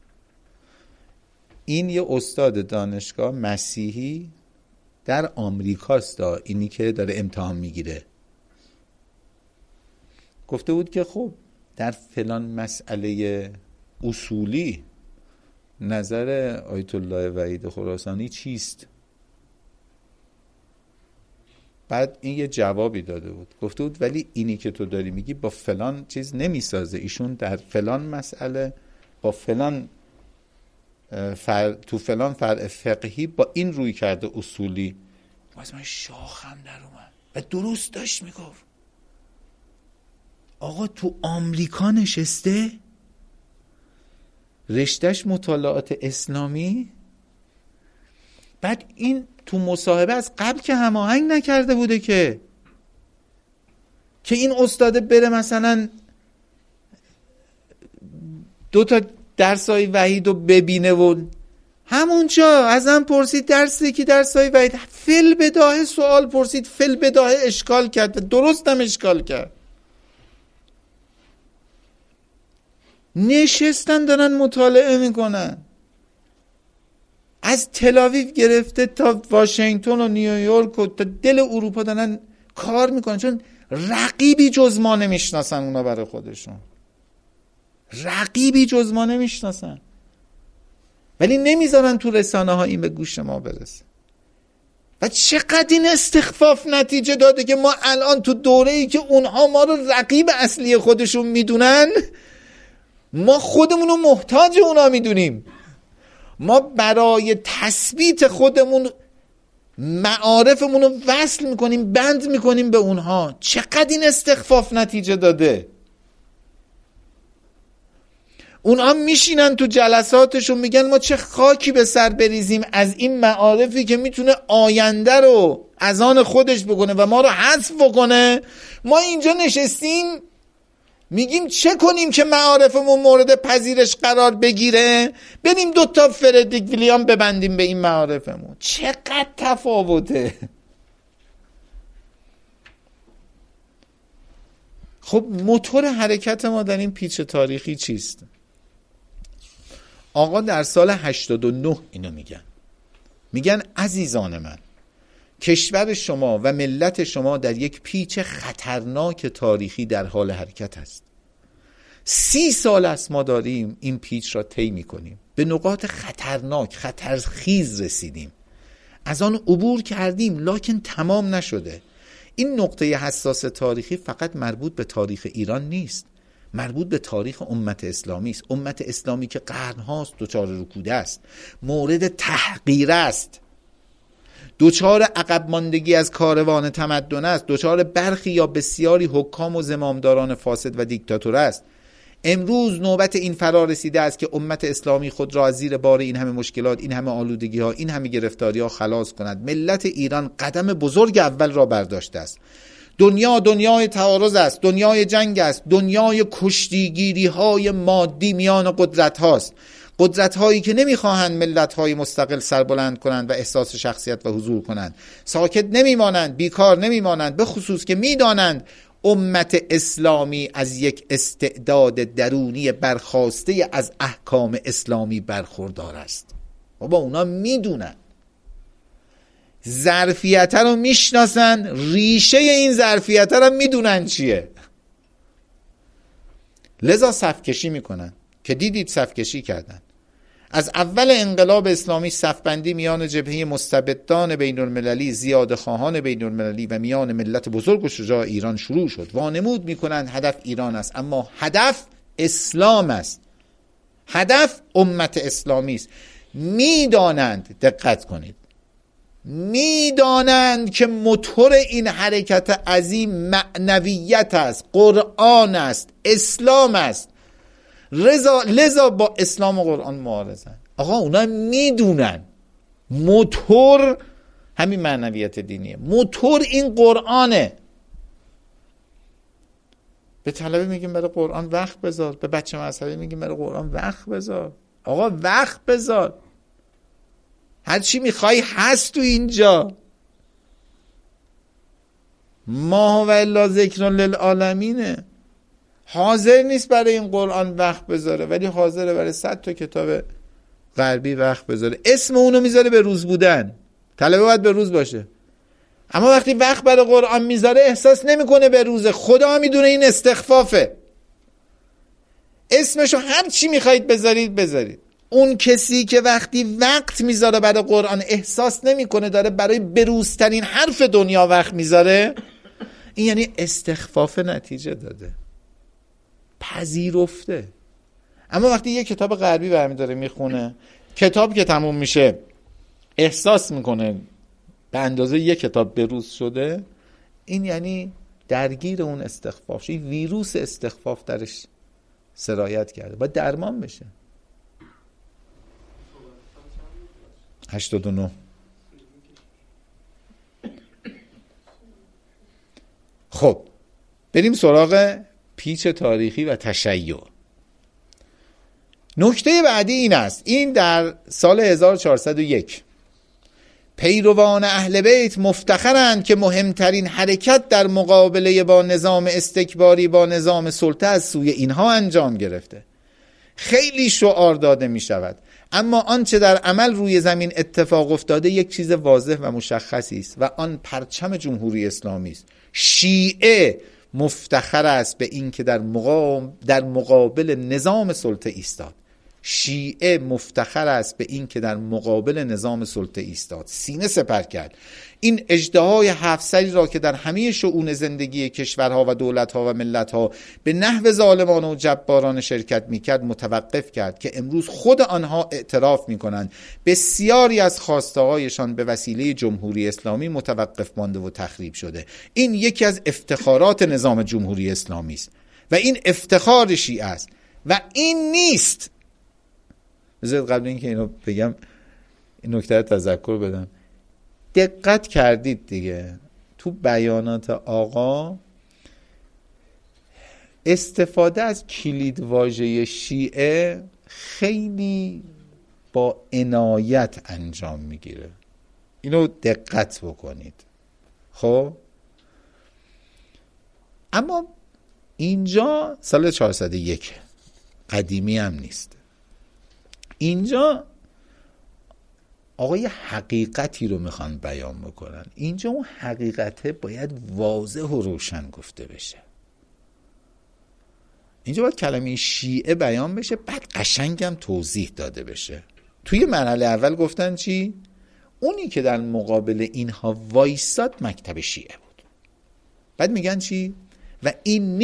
این یه استاد دانشگاه مسیحی در آمریکاست، اینی که داره امتحان میگیره. گفته بود که خب در فلان مسئله اصولی نظر آیت الله وحید خراسانی چیست؟ بعد این یه جوابی داده بود. گفته بود ولی اینی که تو داری میگی با فلان چیز نمیسازه. ایشون در فلان مسئله با فلان تو فلان فرع فقهی با این روی کرده اصولی. از من شاخم در اومد و درست داشت میگفت. آقا تو آمریکا نشسته، رشتهش مطالعات اسلامی، بعد این تو مصاحبه از قبل که هماهنگ نکرده بوده که این استاده بره مثلا 2 درسای وحید رو ببینه و همونجا ازم پرسید درسی که درسای وحید فل بداهه سوال پرسید، فل بداهه اشکال کرد، درست هم اشکال کرد. نشستن دارن مطالعه میکنن، از تل‌آویو گرفته تا واشنگتن و نیویورک و تا دل اروپا دارن کار میکنن، چون رقیبی جز ما نمیشناسن. اونا برای خودشون رقیبی جز ما نمیشناسن. ولی نمیذارن تو رسانه ها این به گوش ما برسه. و چقدر این استخفاف نتیجه داده که ما الان تو دوره‌ای که اونها ما رو رقیب اصلی خودشون میدونن، ما خودمون رو محتاج اونا میدونیم. ما برای تثبیت خودمون معارفمون رو وصل میکنیم، بند میکنیم به اونها. چقدر این استخفاف نتیجه داده. اونها میشینن تو جلساتشون میگن ما چه خاکی به سر بریزیم از این معارفی که میتونه آینده رو از آن خودش بکنه و ما رو حذف بکنه. ما اینجا نشستیم میگیم چه کنیم که معارفمون مورد پذیرش قرار بگیره، بریم 2 فردریک ویلیام ببندیم به این معارفمون. چقدر تفاوته. خب موتور حرکت ما در این پیچ تاریخی چیست؟ آقا در سال 89 اینو میگن عزیزان من، کشور شما و ملت شما در یک پیچ خطرناک تاریخی در حال حرکت است. 30 سال است ما داریم این پیچ را طی می‌کنیم. به نقاط خطرناک، خطرخیز رسیدیم. از آن عبور کردیم لکن تمام نشده. این نقطه حساس تاریخی فقط مربوط به تاریخ ایران نیست، مربوط به تاریخ امت اسلامی است. امت اسلامی که قرن‌هاست دچار رکود است، مورد تحقیر است، دچار عقب ماندگی از کاروان تمدن است، دچار برخی یا بسیاری حکام و زمامداران فاسد و دیکتاتور است. امروز نوبت این فرا رسیده است که امت اسلامی خود را از زیر بار این همه مشکلات، این همه آلودگی ها، این همه گرفتاری ها خلاص کند. ملت ایران قدم بزرگ اول را برداشته است. دنیای تعارض است، دنیای جنگ است، دنیای کشتیگیری های مادی میان قدرت هاست، قدرت هایی که نمیخواهند ملت های مستقل سربلند کنند و احساس شخصیت و حضور کنند. ساکت نمیمانند، بیکار نمیمانند، به خصوص که میدانند امت اسلامی از یک استعداد درونی برخاسته از احکام اسلامی برخوردار است. بابا اونا میدونن، ظرفیت رو میشناسن، ریشه این ظرفیت رو میدونن چیه، لذا صفکشی میکنن که دیدید صفکشی کردن. از اول انقلاب اسلامی صفبندی میان جبهه مستبدان بین المللی، زیاده خواهان بین المللی و میان ملت بزرگ و شجاع ایران شروع شد. وانمود میکنند هدف ایران است، اما هدف اسلام است، هدف امت اسلامی است. میدانند، دقت کنید، میدانند که موتور این حرکت عظیم معنویت است، قرآن است، اسلام است. لذا با اسلام و قرآن معارضن. آقا اونا میدونن موتور همین معنویت دینیه، موتور این قرآنه. به طلبه میگیم برای قرآن وقت بذار، به بچه مذهبی میگیم برای قرآن وقت بذار. آقا وقت بذار، هر چی میخوای هست تو اینجا. ما و الا ذکر للعالمینه. حاضر نیست برای این قرآن وقت بذاره، ولی حاضره برای 100 تا کتاب غربی وقت بذاره. اسم اونو میذاره به روز بودن، طلبه باید به روز باشه. اما وقتی وقت برای قرآن میذاره احساس نمیکنه به روزه. خدا میدونه این استخفافه. اسمشو هر چی میخواید بذارید. اون کسی که وقتی وقت میذاره برای قرآن احساس نمیکنه داره برای بروزترین حرف دنیا وقت میذاره، این یعنی استخفاف نتیجه داده، پذیرفته. اما وقتی یه کتاب غربی برمیداره میخونه، کتاب که تموم میشه احساس میکنه به اندازه یک کتاب بروز شده، این یعنی درگیر اون استخفاف، این ویروس استخفاف درش سرایت کرده، باید درمان بشه. 89. خب بریم سراغ پیچ تاریخی و تشیع. نکته بعدی این است، این در سال 1401 پیروان اهل بیت مفتخرند که مهمترین حرکت در مقابله با نظام استکباری، با نظام سلطه از سوی اینها انجام گرفته. خیلی شعار داده می شود، اما آنچه در عمل روی زمین اتفاق افتاده یک چیز واضح و مشخصی است و آن پرچم جمهوری اسلامی است. شیعه مفتخر است به این که در مقابل نظام سلطه ایستاد. شیعه مفتخر است به این که در مقابل نظام سلطه ایستاد، سینه سپر کرد. این اژدهای 7 سری را که در همه شؤون زندگی کشورها و دولتها و ملتها به نحو ظالمانه و جبارانه شرکت میکرد متوقف کرد که امروز خود آنها اعتراف میکنند بسیاری از خواسته‌هایشان به وسیله جمهوری اسلامی متوقف مانده و تخریب شده. این یکی از افتخارات نظام جمهوری اسلامی است و این افتخار شیعه است و این نیست. بذارید قبل اینکه اینو بگم این نکته رو تذکر بدم. دقت کردید دیگه تو بیانات آقا استفاده از کلیدواژه شیعه خیلی با عنایت انجام میگیره. اینو دقت بکنید. خب اما اینجا سال 401 قدیمی هم نیست. اینجا آقا یه حقیقتی رو میخوان بیان بکنن. اینجا اون حقیقته باید واضح و روشن گفته بشه. اینجا باید کلمه شیعه بیان بشه، بعد قشنگم توضیح داده بشه. توی مرحله اول گفتن چی؟ اونی که در مقابل اینها وایساد مکتب شیعه بود. بعد میگن چی؟ و این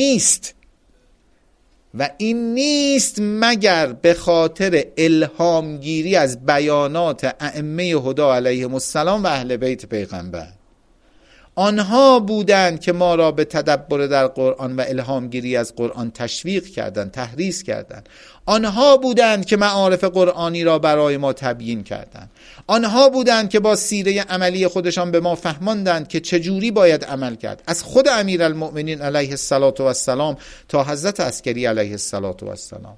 نیست مگر به خاطر الهامگیری از بیانات ائمه هدی علیهم السلام و اهل بیت پیغمبر. آنها بودند که ما را به تدبر در قرآن و الهامگیری از قرآن تشویق کردند، تحریض کردند. آنها بودند که معارف قرآنی را برای ما تبیین کردند. آنها بودند که با سیره عملی خودشان به ما فهماندند که چجوری باید عمل کرد، از خود امیرالمؤمنین علیه السلام تا حضرت عسکری علیه السلام.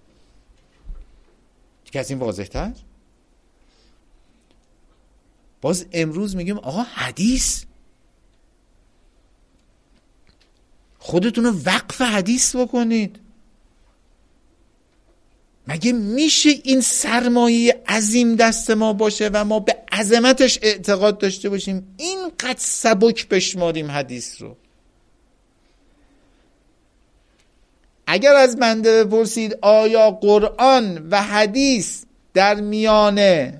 که از این واضح تر؟ باز امروز میگیم آقا حدیث، خودتون رو وقف حدیث بکنید. مگه میشه این سرمایه عظیم دست ما باشه و ما به عظمتش اعتقاد داشته باشیم اینقدر سبک بشماریم حدیث رو؟ اگر از بنده بپرسید آیا قرآن و حدیث در میانه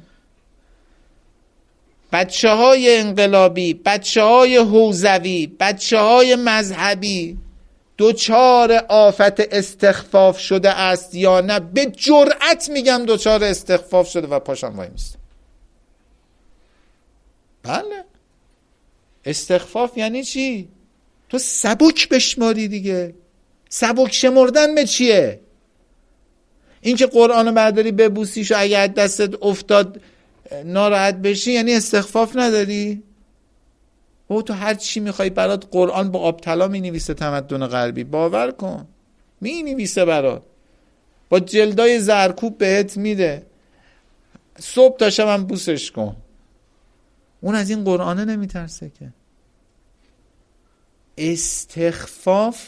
بچه های انقلابی، بچه های حوزوی، بچه های مذهبی دوچار آفت استخفاف شده است یا نه، به جرأت میگم دوچار استخفاف شده و پاشان وای میستم. بله، استخفاف یعنی چی؟ تو سبک بشماری دیگه. سبک شمردن به چیه؟ این که قرآن برداری ببوسیش و اگه دستت افتاد ناراحت بشی یعنی استخفاف نداری؟ او تو هر چی میخوای برات قرآن با آب طلا مینویسه. تمدن غربی باور کن مینویسه برات، با جلدای زرکوب بهت میده، صبح تا شب هم بوسش کن. اون از این قرآنه نمیترسه که. استخفاف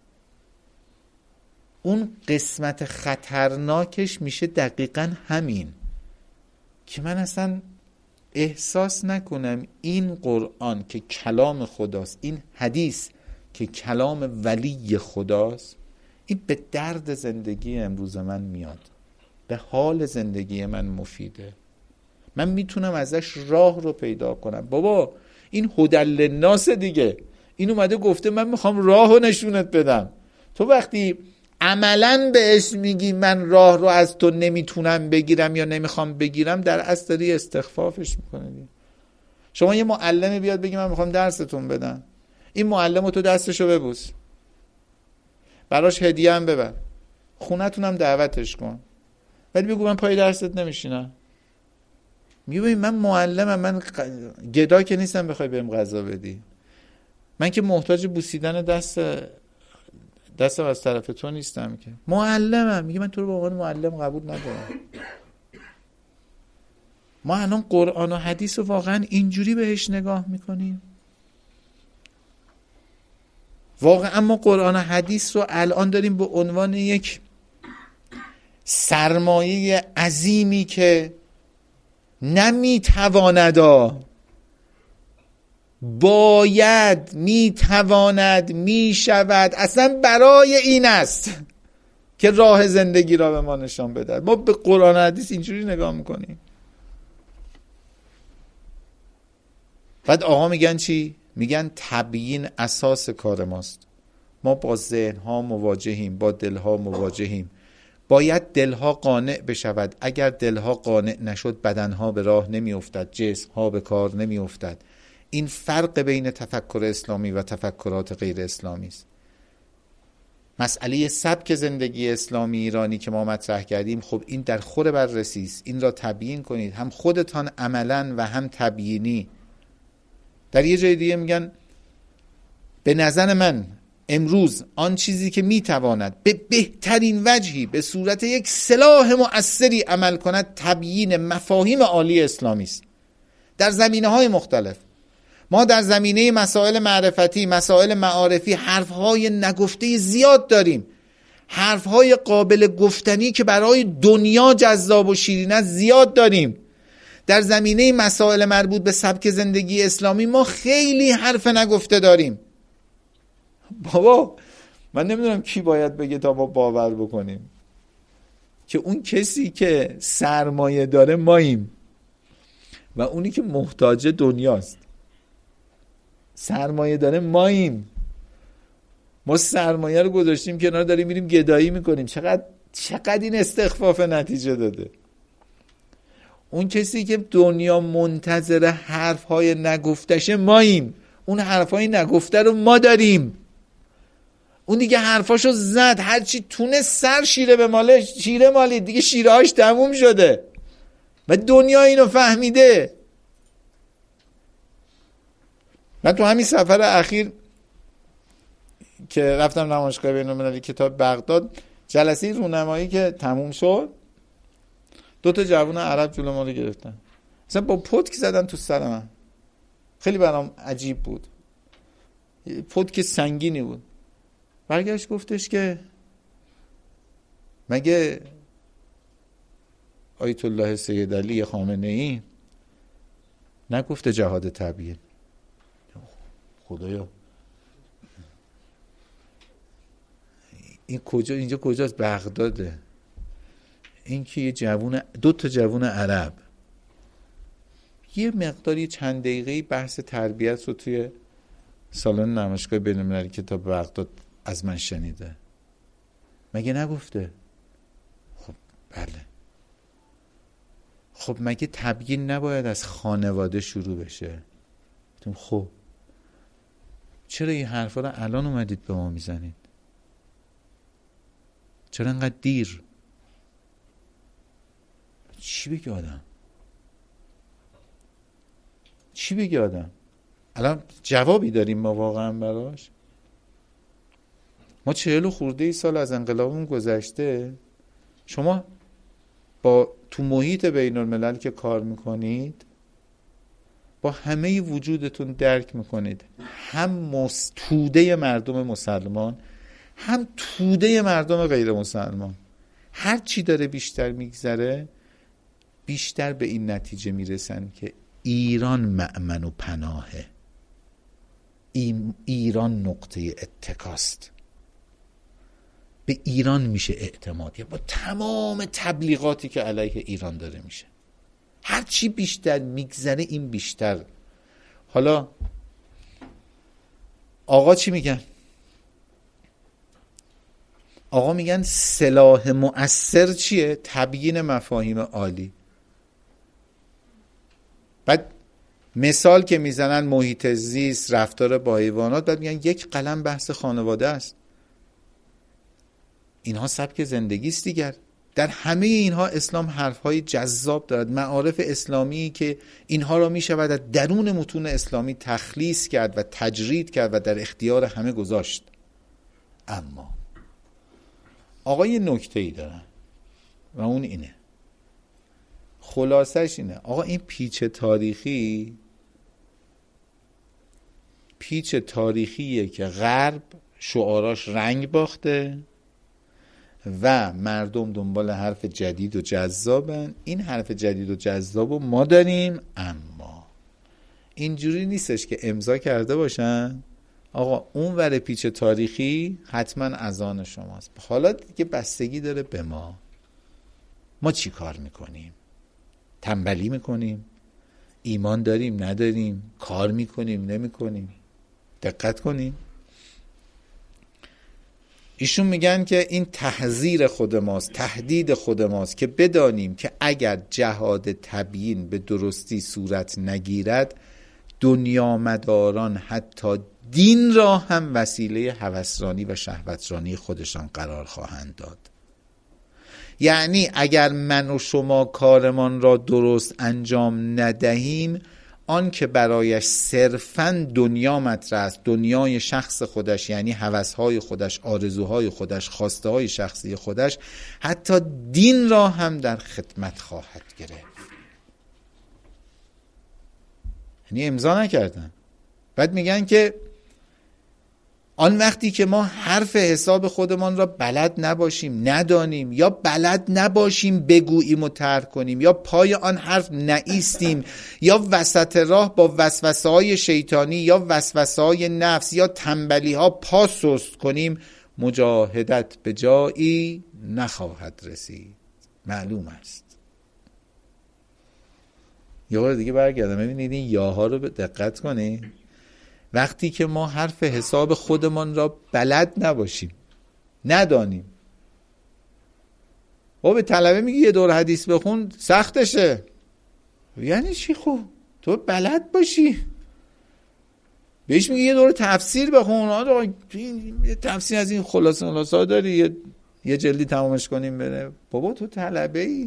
اون قسمت خطرناکش میشه دقیقاً همین که من اصلا احساس نکنم این قرآن که کلام خداست، این حدیث که کلام ولی خداست، این به درد زندگی امروز من میاد، به حال زندگی من مفیده، من میتونم ازش راه رو پیدا کنم. بابا این هدی للناس دیگه، این اومده گفته من میخوام راه رو نشونت بدم. تو وقتی عملاً بهش میگی من راه رو از تو نمیتونم بگیرم یا نمیخوام بگیرم، در اصل داری استخفافش میکنی. شما یه معلمی بیاد بگی من میخوام درستون بدم، این معلم رو تو دستشو ببوس، براش هدیه هم ببر، خونتون هم دعوتش کن، ولی بگو من پای درست نمیشینم. میگه من معلمم، من گدا که نیستم بخوای بهم غذا بدی، من که محتاج بوسیدن دست از طرف تو نیستم که، معلمم. میگه من تو رو به عنوان معلم قبول ندارم. ما الان قرآن و حدیث رو واقعا اینجوری بهش نگاه میکنیم؟ واقعا ما قرآن و حدیث رو الان داریم به عنوان یک سرمایه عظیمی که نمیتواند، باید، میتواند، میشود، اصلا برای این است که راه زندگی را به ما نشان بده. ما به قرآن حدیث اینجوری نگاه میکنیم. بعد آقا میگن چی؟ میگن تبیین اساس کار ماست. ما با ذهنها مواجهیم، با دلها مواجهیم. باید دلها قانع بشود. اگر دلها قانع نشد بدنها به راه نمی افتد، جسمها به کار نمی افتد. این فرق بین تفکر اسلامی و تفکرات غیر اسلامی است. مسئله سبک زندگی اسلامی ایرانی که ما مطرح کردیم، خب این در خور بررسی است. این را تبیین کنید، هم خودتان عملاً و هم تبیینی. در یه جای دیگه میگن به نظر من امروز آن چیزی که میتواند به بهترین وجهی به صورت یک سلاح مؤثری عمل کند تبیین مفاهیم عالی اسلامی است در زمینه‌های مختلف. ما در زمینه مسائل معرفتی، مسائل معارفی حرفهای نگفته زیاد داریم. حرفهای قابل گفتنی که برای دنیا جذاب و شیرین است زیاد داریم. در زمینه مسائل مربوط به سبک زندگی اسلامی ما خیلی حرف نگفته داریم. بابا من نمیدونم کی باید بگه تا ما باور بکنیم که اون کسی که سرمایه داره ماییم و اونی که محتاج دنیاست. سرمایه داره ماییم. ما سرمایه رو گذاشتیم کنار، داریم میریم گدایی میکنیم. چقدر این استخفاف نتیجه داده. اون کسی که دنیا منتظر حرفهای نگفتشه ماییم. اون حرفهای نگفته رو ما داریم. اون دیگه حرفاشو زد، هرچی تونه سر شیره به ماله شیره مالی دیگه، شیره هاش تموم شده و دنیا اینو فهمیده. من تو همین سفر اخیر که رفتم نمایشگاه بین‌المللی کتاب بغداد، جلسه رونمایی که تموم شد، 2 جوان عرب جلو ما رو گرفتن، مثلا با پتک زدن تو سر من. خیلی برام عجیب بود، پتک سنگینی بود. برگشت گفتش که مگه آیت الله سید علی خامنه‌ای نگفته جهاد تبیین؟ خدایا این کجا، اینجا کجاست؟ بغداده. این که یه جوون، 2 جوون عرب یه مقداری چند دقیقه‌ای بحث تربیت رو توی سالن نمایشگاه بین‌المللی کتاب بغداد از من شنیده. مگه نگفته؟ خب بله. خب مگه تبیین نباید از خانواده شروع بشه؟ خب چرا این حرفا رو الان اومدید به ما میزنید؟ چرا انقدر دیر؟ چی بگه آدم؟ چی بگه آدم؟ الان جوابی داریم ما واقعا براش؟ ما 40 خورده ای سال از انقلابمون گذشته. شما با تو محیط بین الملل که کار میکنید با همه وجودتون درک میکنید هم توده مردم مسلمان هم توده مردم غیر مسلمان هر چی داره بیشتر میگذره بیشتر به این نتیجه میرسن که ایران مأمن و پناهه، ایران نقطه اتکاست، به ایران میشه اعتماد. با تمام تبلیغاتی که علیه ایران داره میشه، هر چی بیشتر میگذره این بیشتر. حالا آقا چی میگن؟ آقا میگن سلاح مؤثر چیه؟ تبیین مفاهیم عالی. بعد مثال که میزنن محیط زیست، رفتار با حیوانات، بعد میگن 1 قلم بحث خانواده است. اینها سبک زندگی است دیگر. در همه اینها اسلام حرفهای جذاب دارد، معارف اسلامی که اینها را میشود از درون متون اسلامی تخلیص کرد و تجرید کرد و در اختیار همه گذاشت. اما آقا یه نکته‌ای دارن و اون اینه، خلاصش اینه، آقا این پیچ تاریخیه که غرب شعاراش رنگ باخته و مردم دنبال حرف جدید و جذابن. این حرف جدید و جذاب رو ما داریم، اما اینجوری نیستش که امضا کرده باشن آقا اون ور پیچ تاریخی حتما اذان شماست. حالا دیگه بستگی داره به ما چی کار میکنیم؟ تنبلی میکنیم؟ ایمان داریم نداریم؟ کار میکنیم نمیکنیم؟ دقت کنیم. ایشون میگن که این تحذیر خود ماست، تهدید خود ماست که بدانیم که اگر جهاد تبیین به درستی صورت نگیرد، دنیامداران حتی دین را هم وسیله هوسرانی و شهوترانی خودشان قرار خواهند داد. یعنی اگر من و شما کارمان را درست انجام ندهیم، آن که برایش صرفاً دنیا مطرح است، دنیای شخص خودش، یعنی هوسهای خودش، آرزوهای خودش، خواسته‌های شخصی خودش، حتی دین را هم در خدمت خواهد گرفت. یعنی امضا نکردن. بعد میگن که آن وقتی که ما حرف حساب خودمان را بلد نباشیم، ندانیم، یا بلد نباشیم بگوییم و ترک کنیم، یا پای آن حرف نایستیم، یا وسط راه با وسوسه‌های شیطانی یا وسوسه‌های نفس یا تنبلی‌ها پا سست کنیم، مجاهدت به جایی نخواهد رسید. معلوم است. یه بار دیگه برگردم ببینید این یاها رو به دقت کنید. وقتی که ما حرف حساب خودمان را بلد نباشیم، ندانیم، و به طلبه میگی یه دور حدیث بخون سختشه، یعنی چی؟ خب تو بلد باشی. بهش میگی یه دور تفسیر بخون، یه تفسیر از این خلاصه داری یه جلدی تمامش کنیم بره. بابا تو طلبه ای،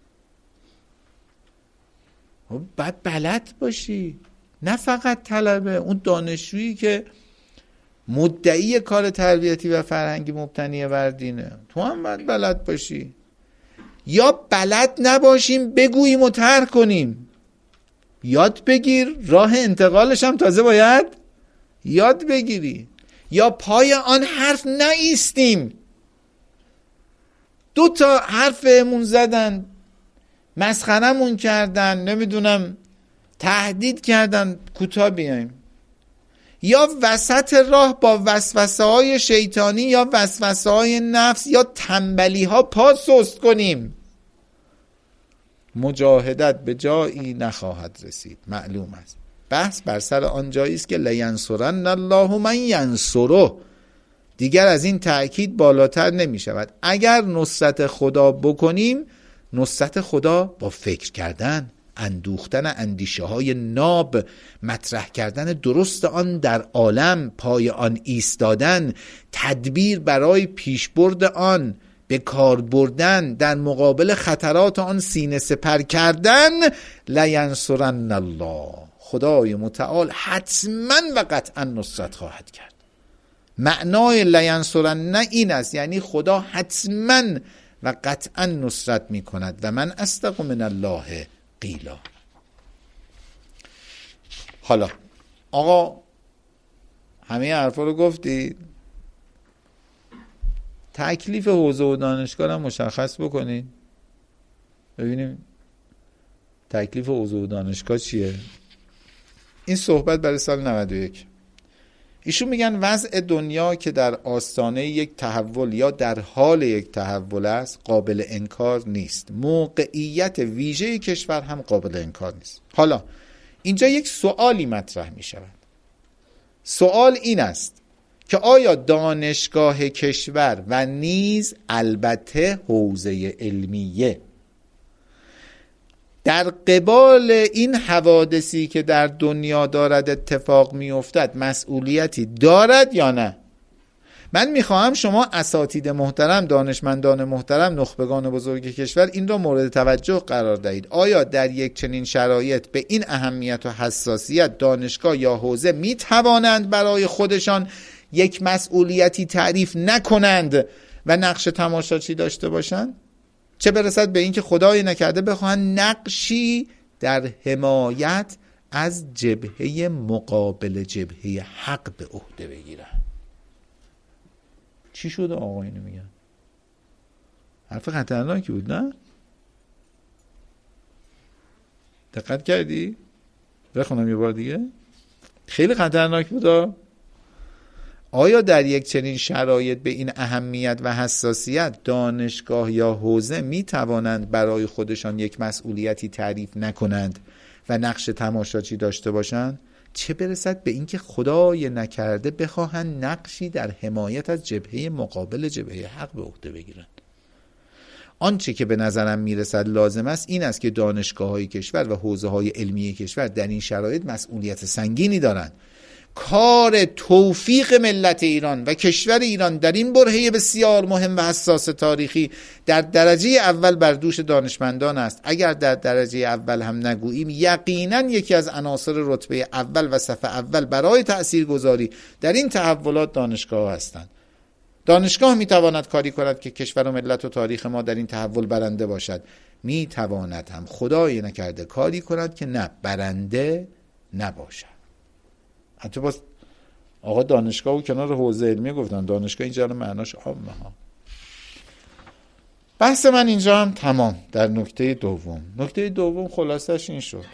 باید بلد باشی. نه فقط طلبه، اون دانشجویی که مدعی کار تربیتی و فرهنگی مبتنی بر دینه، تو هم باید بلد باشی. یا بلد نباشیم بگوییم و ترک کنیم. یاد بگیر، راه انتقالش هم تازه باید یاد بگیری. یا پای آن حرف نایستیم. 2 تا حرفمون زدن، مسخرمون کردن، نمیدونم تهدید کردن، کوتاه بیایم. یا وسط راه با وسوسه های شیطانی یا وسوسه های نفس یا تنبلی ها پا سست کنیم، مجاهدت به جایی نخواهد رسید. معلوم است. بحث بر سر آن جایی است که لینصرن الله من ینصره. دیگر از این تأکید بالاتر نمی شود. اگر نصرت خدا بکنیم، نصرت خدا با فکر کردن، اندوختن اندیشه های ناب، مطرح کردن درست آن در عالم، پای آن ایستادن، تدبیر برای پیشبرد آن، به کار بردن، در مقابل خطرات آن سینه سپر کردن. لینصرن الله، خدای متعال حتما و قطعا نصرت خواهد کرد. معنای لینصرن این است، یعنی خدا حتما و قطعا نصرت می کند. و من اصدق من الله قیلا. حالا آقا همه حرفا رو گفتید، تکلیف حوزه و دانشگاه هم مشخص بکنید. ببینیم تکلیف حوزه و دانشگاه چیه. این صحبت برای سال 91. ایشون میگن وضع دنیا که در آستانه یک تحول یا در حال یک تحول است قابل انکار نیست. موقعیت ویژه کشور هم قابل انکار نیست. حالا اینجا یک سوالی مطرح می شود. سوال این است که آیا دانشگاه کشور و نیز البته حوزه علمیه در قبال این حوادثی که در دنیا دارد اتفاق می افتد مسئولیتی دارد یا نه؟ من میخواهم شما اساتید محترم، دانشمندان محترم، نخبگان بزرگ کشور این را مورد توجه قرار دهید. آیا در یک چنین شرایط به این اهمیت و حساسیت دانشگاه یا حوزه می توانند برای خودشان یک مسئولیتی تعریف نکنند و نقش تماشاچی داشته باشند؟ چه برسد به این که خدای نکرده بخواهند نقشی در حمایت از جبهه مقابل جبهه حق به عهده بگیرن. چی شده آقا اینو میگن؟ حرف خطرناکی بود نه؟ دقت کردی؟ بخونم یه بار دیگه. خیلی خطرناک بود. آیا در یک چنین شرایط به این اهمیت و حساسیت دانشگاه یا حوزه می توانند برای خودشان یک مسئولیتی تعریف نکنند و نقش تماشاچی داشته باشند؟ چه برسد به اینکه خدای نکرده بخواهند نقشی در حمایت از جبهه مقابل جبهه حق به عهده بگیرند. آنچه که به نظرم میرسد لازم است این است که دانشگاه‌های کشور و حوزه‌های علمی کشور در این شرایط مسئولیت سنگینی دارند. کار توفیق ملت ایران و کشور ایران در این برهه بسیار مهم و حساس تاریخی در درجه اول بر دوش دانشمندان است. اگر در درجه اول هم نگوییم، یقینا یکی از عناصر رتبه اول و صف اول برای تأثیرگذاری در این تحولات دانشگاه هستند. دانشگاه میتواند کاری کند که کشور و ملت و تاریخ ما در این تحول برنده باشد. میتواند هم خدای نکرده کاری کند که نه برنده نباشد. حتی باز آقا دانشگاه و کنار حوزه علمی گفتن، دانشگاه اینجا معناش عامه ها. بحث من اینجا هم تمام. در نکته دوم خلاصش این شد: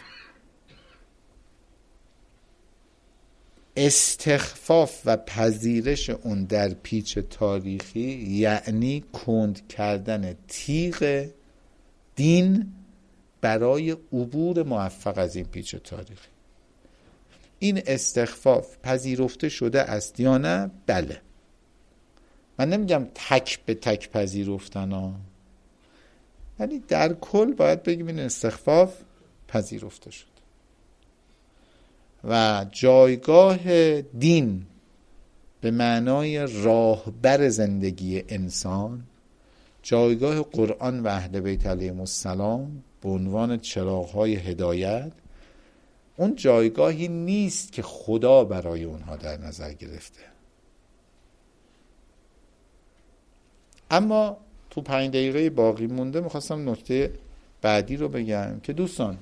استخفاف و پذیرش اون در پیچ تاریخی یعنی کند کردن تیغ دین برای عبور موفق از این پیچ تاریخی. این استخفاف پذیرفته شده است یا نه؟ بله. من نمیگم تک به تک پذیرفتن ها، ولی در کل باید بگیم این استخفاف پذیرفته شد و جایگاه دین به معنای راهبر زندگی انسان، جایگاه قرآن و اهل بیت علیهم السلام به عنوان چراغ‌های هدایت، اون جایگاهی نیست که خدا برای اونها در نظر گرفته. اما تو 5 دقیقه باقی مونده میخواستم نکته بعدی رو بگم که دوستان،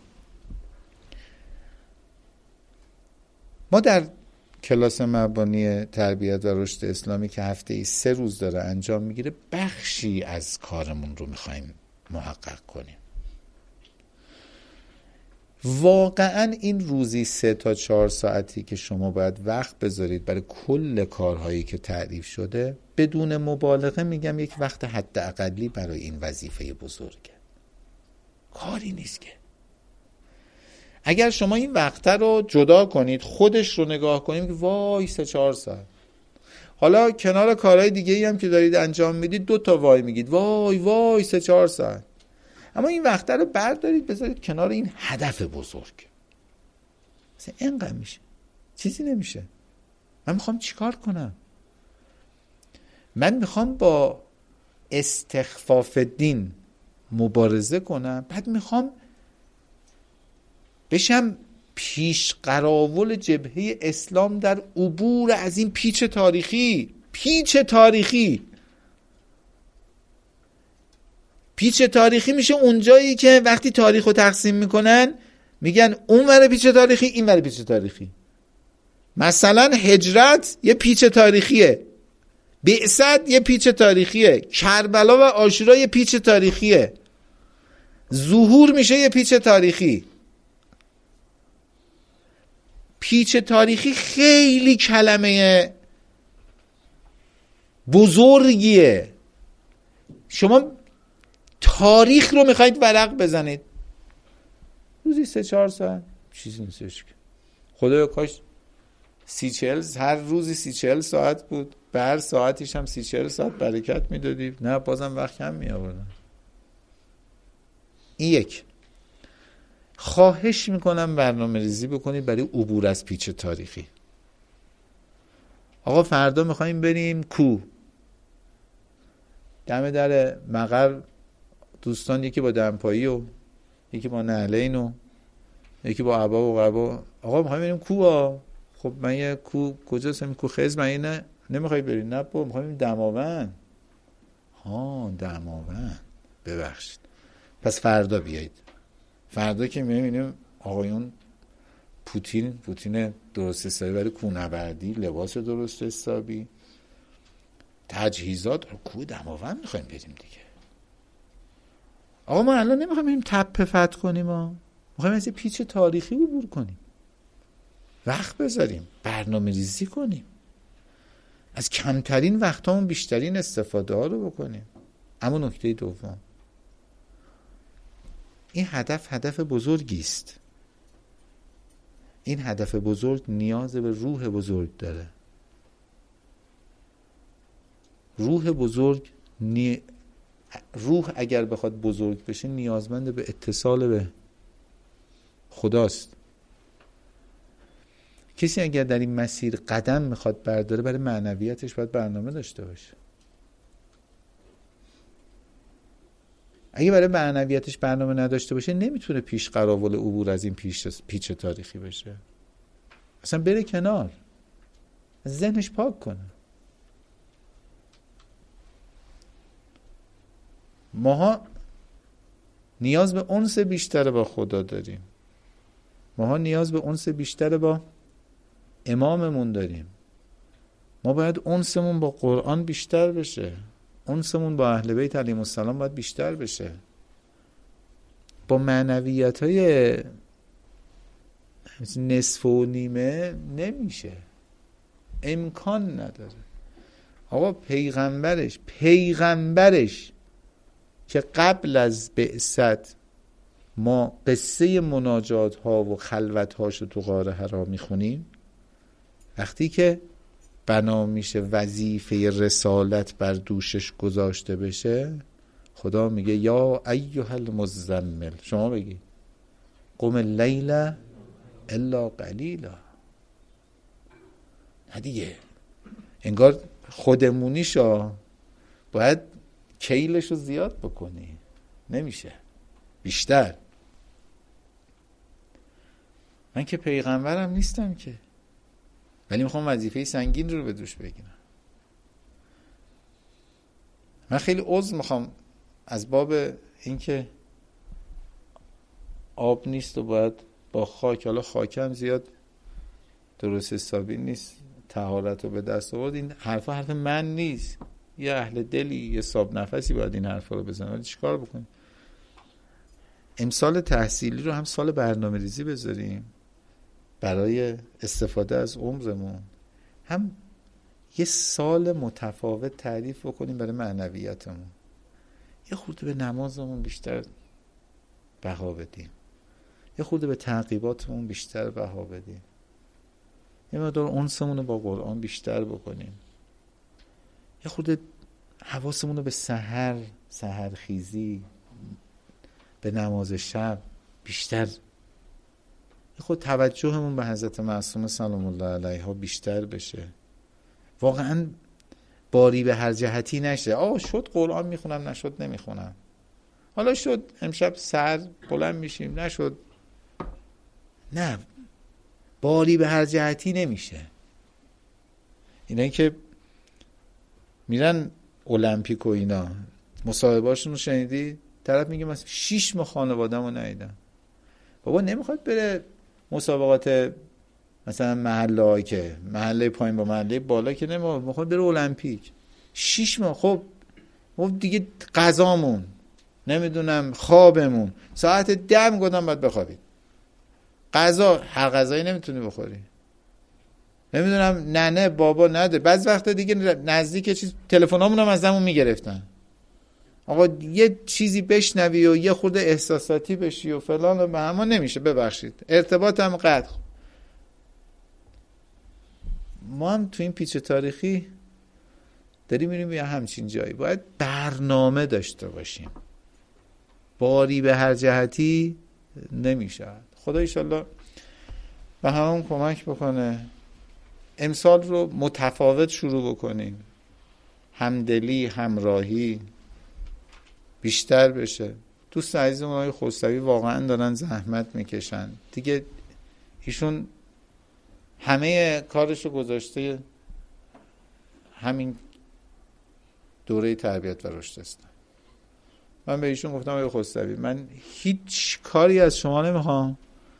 ما در کلاس مبانی تربیت و رشد اسلامی که هفته‌ای 3 روز داره انجام میگیره، بخشی از کارمون رو میخوایم محقق کنیم. واقعا این روزی 3 تا 4 ساعتی که شما باید وقت بذارید برای کل کارهایی که تعریف شده، بدون مبالغه میگم یک وقت حداقلی برای این وظیفه بزرگه. کاری نیست که. اگر شما این وقت رو جدا کنید، خودش رو نگاه کنید که وای 3-4 ساعت. حالا کنار کارهای دیگه‌ای هم که دارید انجام میدید 2 تا وای میگید، وای 3-4 ساعت. اما این وقت رو بردارید بذارید کنار این هدف بزرگ. مثلا اینقدر میشه، چیزی نمیشه. من میخوام چیکار کنم؟ من میخوام با استخفاف دین مبارزه کنم، بعد میخوام بشم پیش قراول جبهه اسلام در عبور از این پیچ تاریخی. پیچ تاریخی میشه اونجایی که وقتی تاریخ رو تقسیم میکنن میگن اون ور پیچ تاریخی، این ور پیچ تاریخی. مثلا هجرت یه پیچ تاریخیه، بعثت یه پیچ تاریخیه، کربلا و عاشورا یه پیچ تاریخیه، ظهور میشه یه پیچ تاریخی. پیچ تاریخی خیلی کلمه بزرگیه. شما تاریخ رو میخواید ورق بزنید، روزی 3-4 ساعت چیزی نیستش. خدایا کاش 30-40 هر روزی 30-40 ساعت بود، به هر ساعتیش هم 30-40 ساعت برکت میدادیم. نه، بازم وقت کم می آوردن. این یک. خواهش میکنم برنامه ریزی بکنید برای عبور از پیچ تاریخی. آقا فردا میخوایم بریم کو؟ دم در مقر دوستان، یکی با دمپایی و یکی با نعلین و یکی با عبا و قبا. آقا میخوایم بریم کو ها؟ خب من یه کو کجاست؟ این کو خزم اینه؟ نمیخوای بریم؟ نه با میخوایم بریم دماوند. دماوند، ببخشید. پس فردا بیایید. فردا که میبینیم آقایون پوتین درست حسابی برای کوهنوردی، لباس درست حسابی، تجهیزات، کوه دماوند میخوایم بریم دیگه. آقا ما الان نمیخوایم بریم تپه فتح کنیم، ما میخوایم از یه پیچ تاریخی عبور کنیم. وقت بذاریم، برنامه ریزی کنیم. از کمترین وقتامون بیشترین استفاده ها رو بکنیم. اما نکته دوم، این هدف بزرگی است. این هدف بزرگ نیاز به روح بزرگ داره. روح بزرگ روح اگر بخواد بزرگ بشه نیازمند به اتصال به خداست. کسی اگر در این مسیر قدم میخواد برداره، برای معنویتش باید برنامه داشته باشه. اگه برای معنویتش برنامه نداشته باشه، نمیتونه پیش قراول عبور از این پیچ تاریخی بشه. اصلا بره کنار، ذهنش پاک کنه. ماها نیاز به انس بیشتر با خدا داریم. ماها نیاز به انس بیشتر با اماممون داریم. ما باید انسمون با قرآن بیشتر بشه. انسمون با اهل بیت علیهم السلام باید بیشتر بشه. با معنویت‌های نصف و نیمه نمیشه، امکان نداره. آقا پیغمبرش که قبل از بعثت ما قصه مناجات ها و خلوت هاشو تو غار حرا میخونیم، وقتی که بنا میشه وظیفه رسالت بر دوشش گذاشته بشه، خدا میگه یا ایها المزمل، شما بگی قم اللیل الا قلیلا. نه دیگه، انگار خودمونیشو باید کیلشو زیاد بکنی، نمیشه، بیشتر. من که پیغمبرم نیستم که، ولی میخوام وظیفه سنگین رو به دوش بگیرم. من خیلی عذر میخوام از باب اینکه آب نیست و باید با خاک، حالا خاکم زیاد درست حسابی نیست، طهارت رو به دست آورد. این حرفا حرف من نیست، یه اهل دلی، یه صاحب نفسی باید این حرفا رو بزنه. ولی چیکار بکنیم؟ امسال تحصیلی رو هم سال برنامه ریزی بذاریم برای استفاده از عمرمون، هم یه سال متفاوت تعریف بکنیم برای معنویتمون. یه خورده به نمازمون بیشتر بها بدیم، یه خورده به تعقیباتمون بیشتر بها بدیم، یه مقدار انسمون رو با قرآن بیشتر بکنیم، یه خورده حواسمون رو به سحرخیزی، به نماز شب بیشتر، خود توجهمون به حضرت معصومه سلام الله علیها بیشتر بشه. واقعا باری به هر جهتی نشه. شد قرآن میخونم، نشد نمیخونم، حالا شد امشب سر بلند میشیم، نشد. نه، باری به هر جهتی نمیشه. اینا که میرن المپیک و اینا، مصاحبهاشون رو شنیدی؟ طرف میگه مثلا 6 ماه خانواده‌مو ندیدم. بابا نمیخواد بره مسابقات مثلا محله که محله پایین با محله بالا که نمیخواد بره المپیک 6 ماه. خب دیگه غذامون، نمیدونم خوابمون، ساعت 10 میگفتم باید بخوابید. غذا، هر غذایی نمیتونی بخوری، نمیدونم ننه بابا نده. بعض وقتا دیگه نزدیک چیز تلفنامون هم از همون میگرفتن. آقا یه چیزی بشنوی و یه خورده احساساتی بشی و فلان و به همان نمیشه، ببخشید، ارتباط هم قطع. ما هم تو این پیچ تاریخی داریم میریم به همچین جایی. باید برنامه داشته باشیم، باری به هر جهتی نمیشه. خدا ایشالله به همون کمک بکنه امسال رو متفاوت شروع بکنیم، همدلی، همراهی بیشتر بشه. دوست عزیزم آقای خسروی واقعا دارن زحمت میکشن دیگه. ایشون همه کارشو گذاشته همین دوره تربیت و رشد است. من به ایشون گفتم آقای خسروی، من هیچ کاری از شما نمیخوام،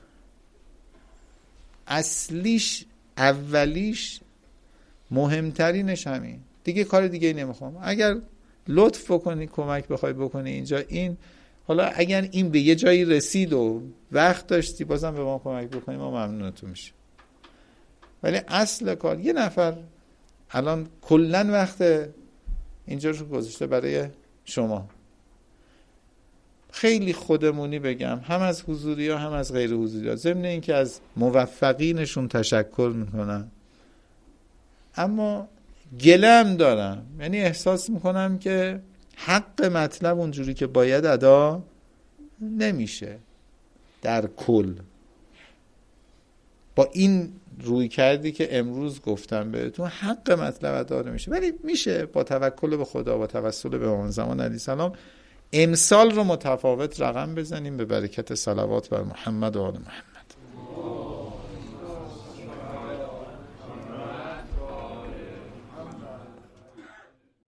اصلیش، اولیش، مهمترینش همین، دیگه کار دیگه نمیخوام. اگر لطف بکنی کمک بخوای بکنی اینجا، این حالا اگر این به یه جایی رسید و وقت داشتی بازم به ما کمک بکنی، ما ممنونتون میشیم. ولی اصل کار، یه نفر الان کلن وقت اینجا رو گذاشته برای شما. خیلی خودمونی بگم، هم از حضوری ها هم از غیر حضوری ها، ضمن این که از موفقینشون تشکر میکنم، اما گلم دارم، یعنی احساس میکنم که حق مطلب اونجوری که باید ادا نمیشه. در کل با این روی کردی که امروز گفتم بهتون حق مطلب ادا نمیشه، ولی میشه با توکل به خدا، با توسل به امام زمان علیه السلام امسال رو متفاوت رقم بزنیم به برکت صلوات بر محمد و آل محمد.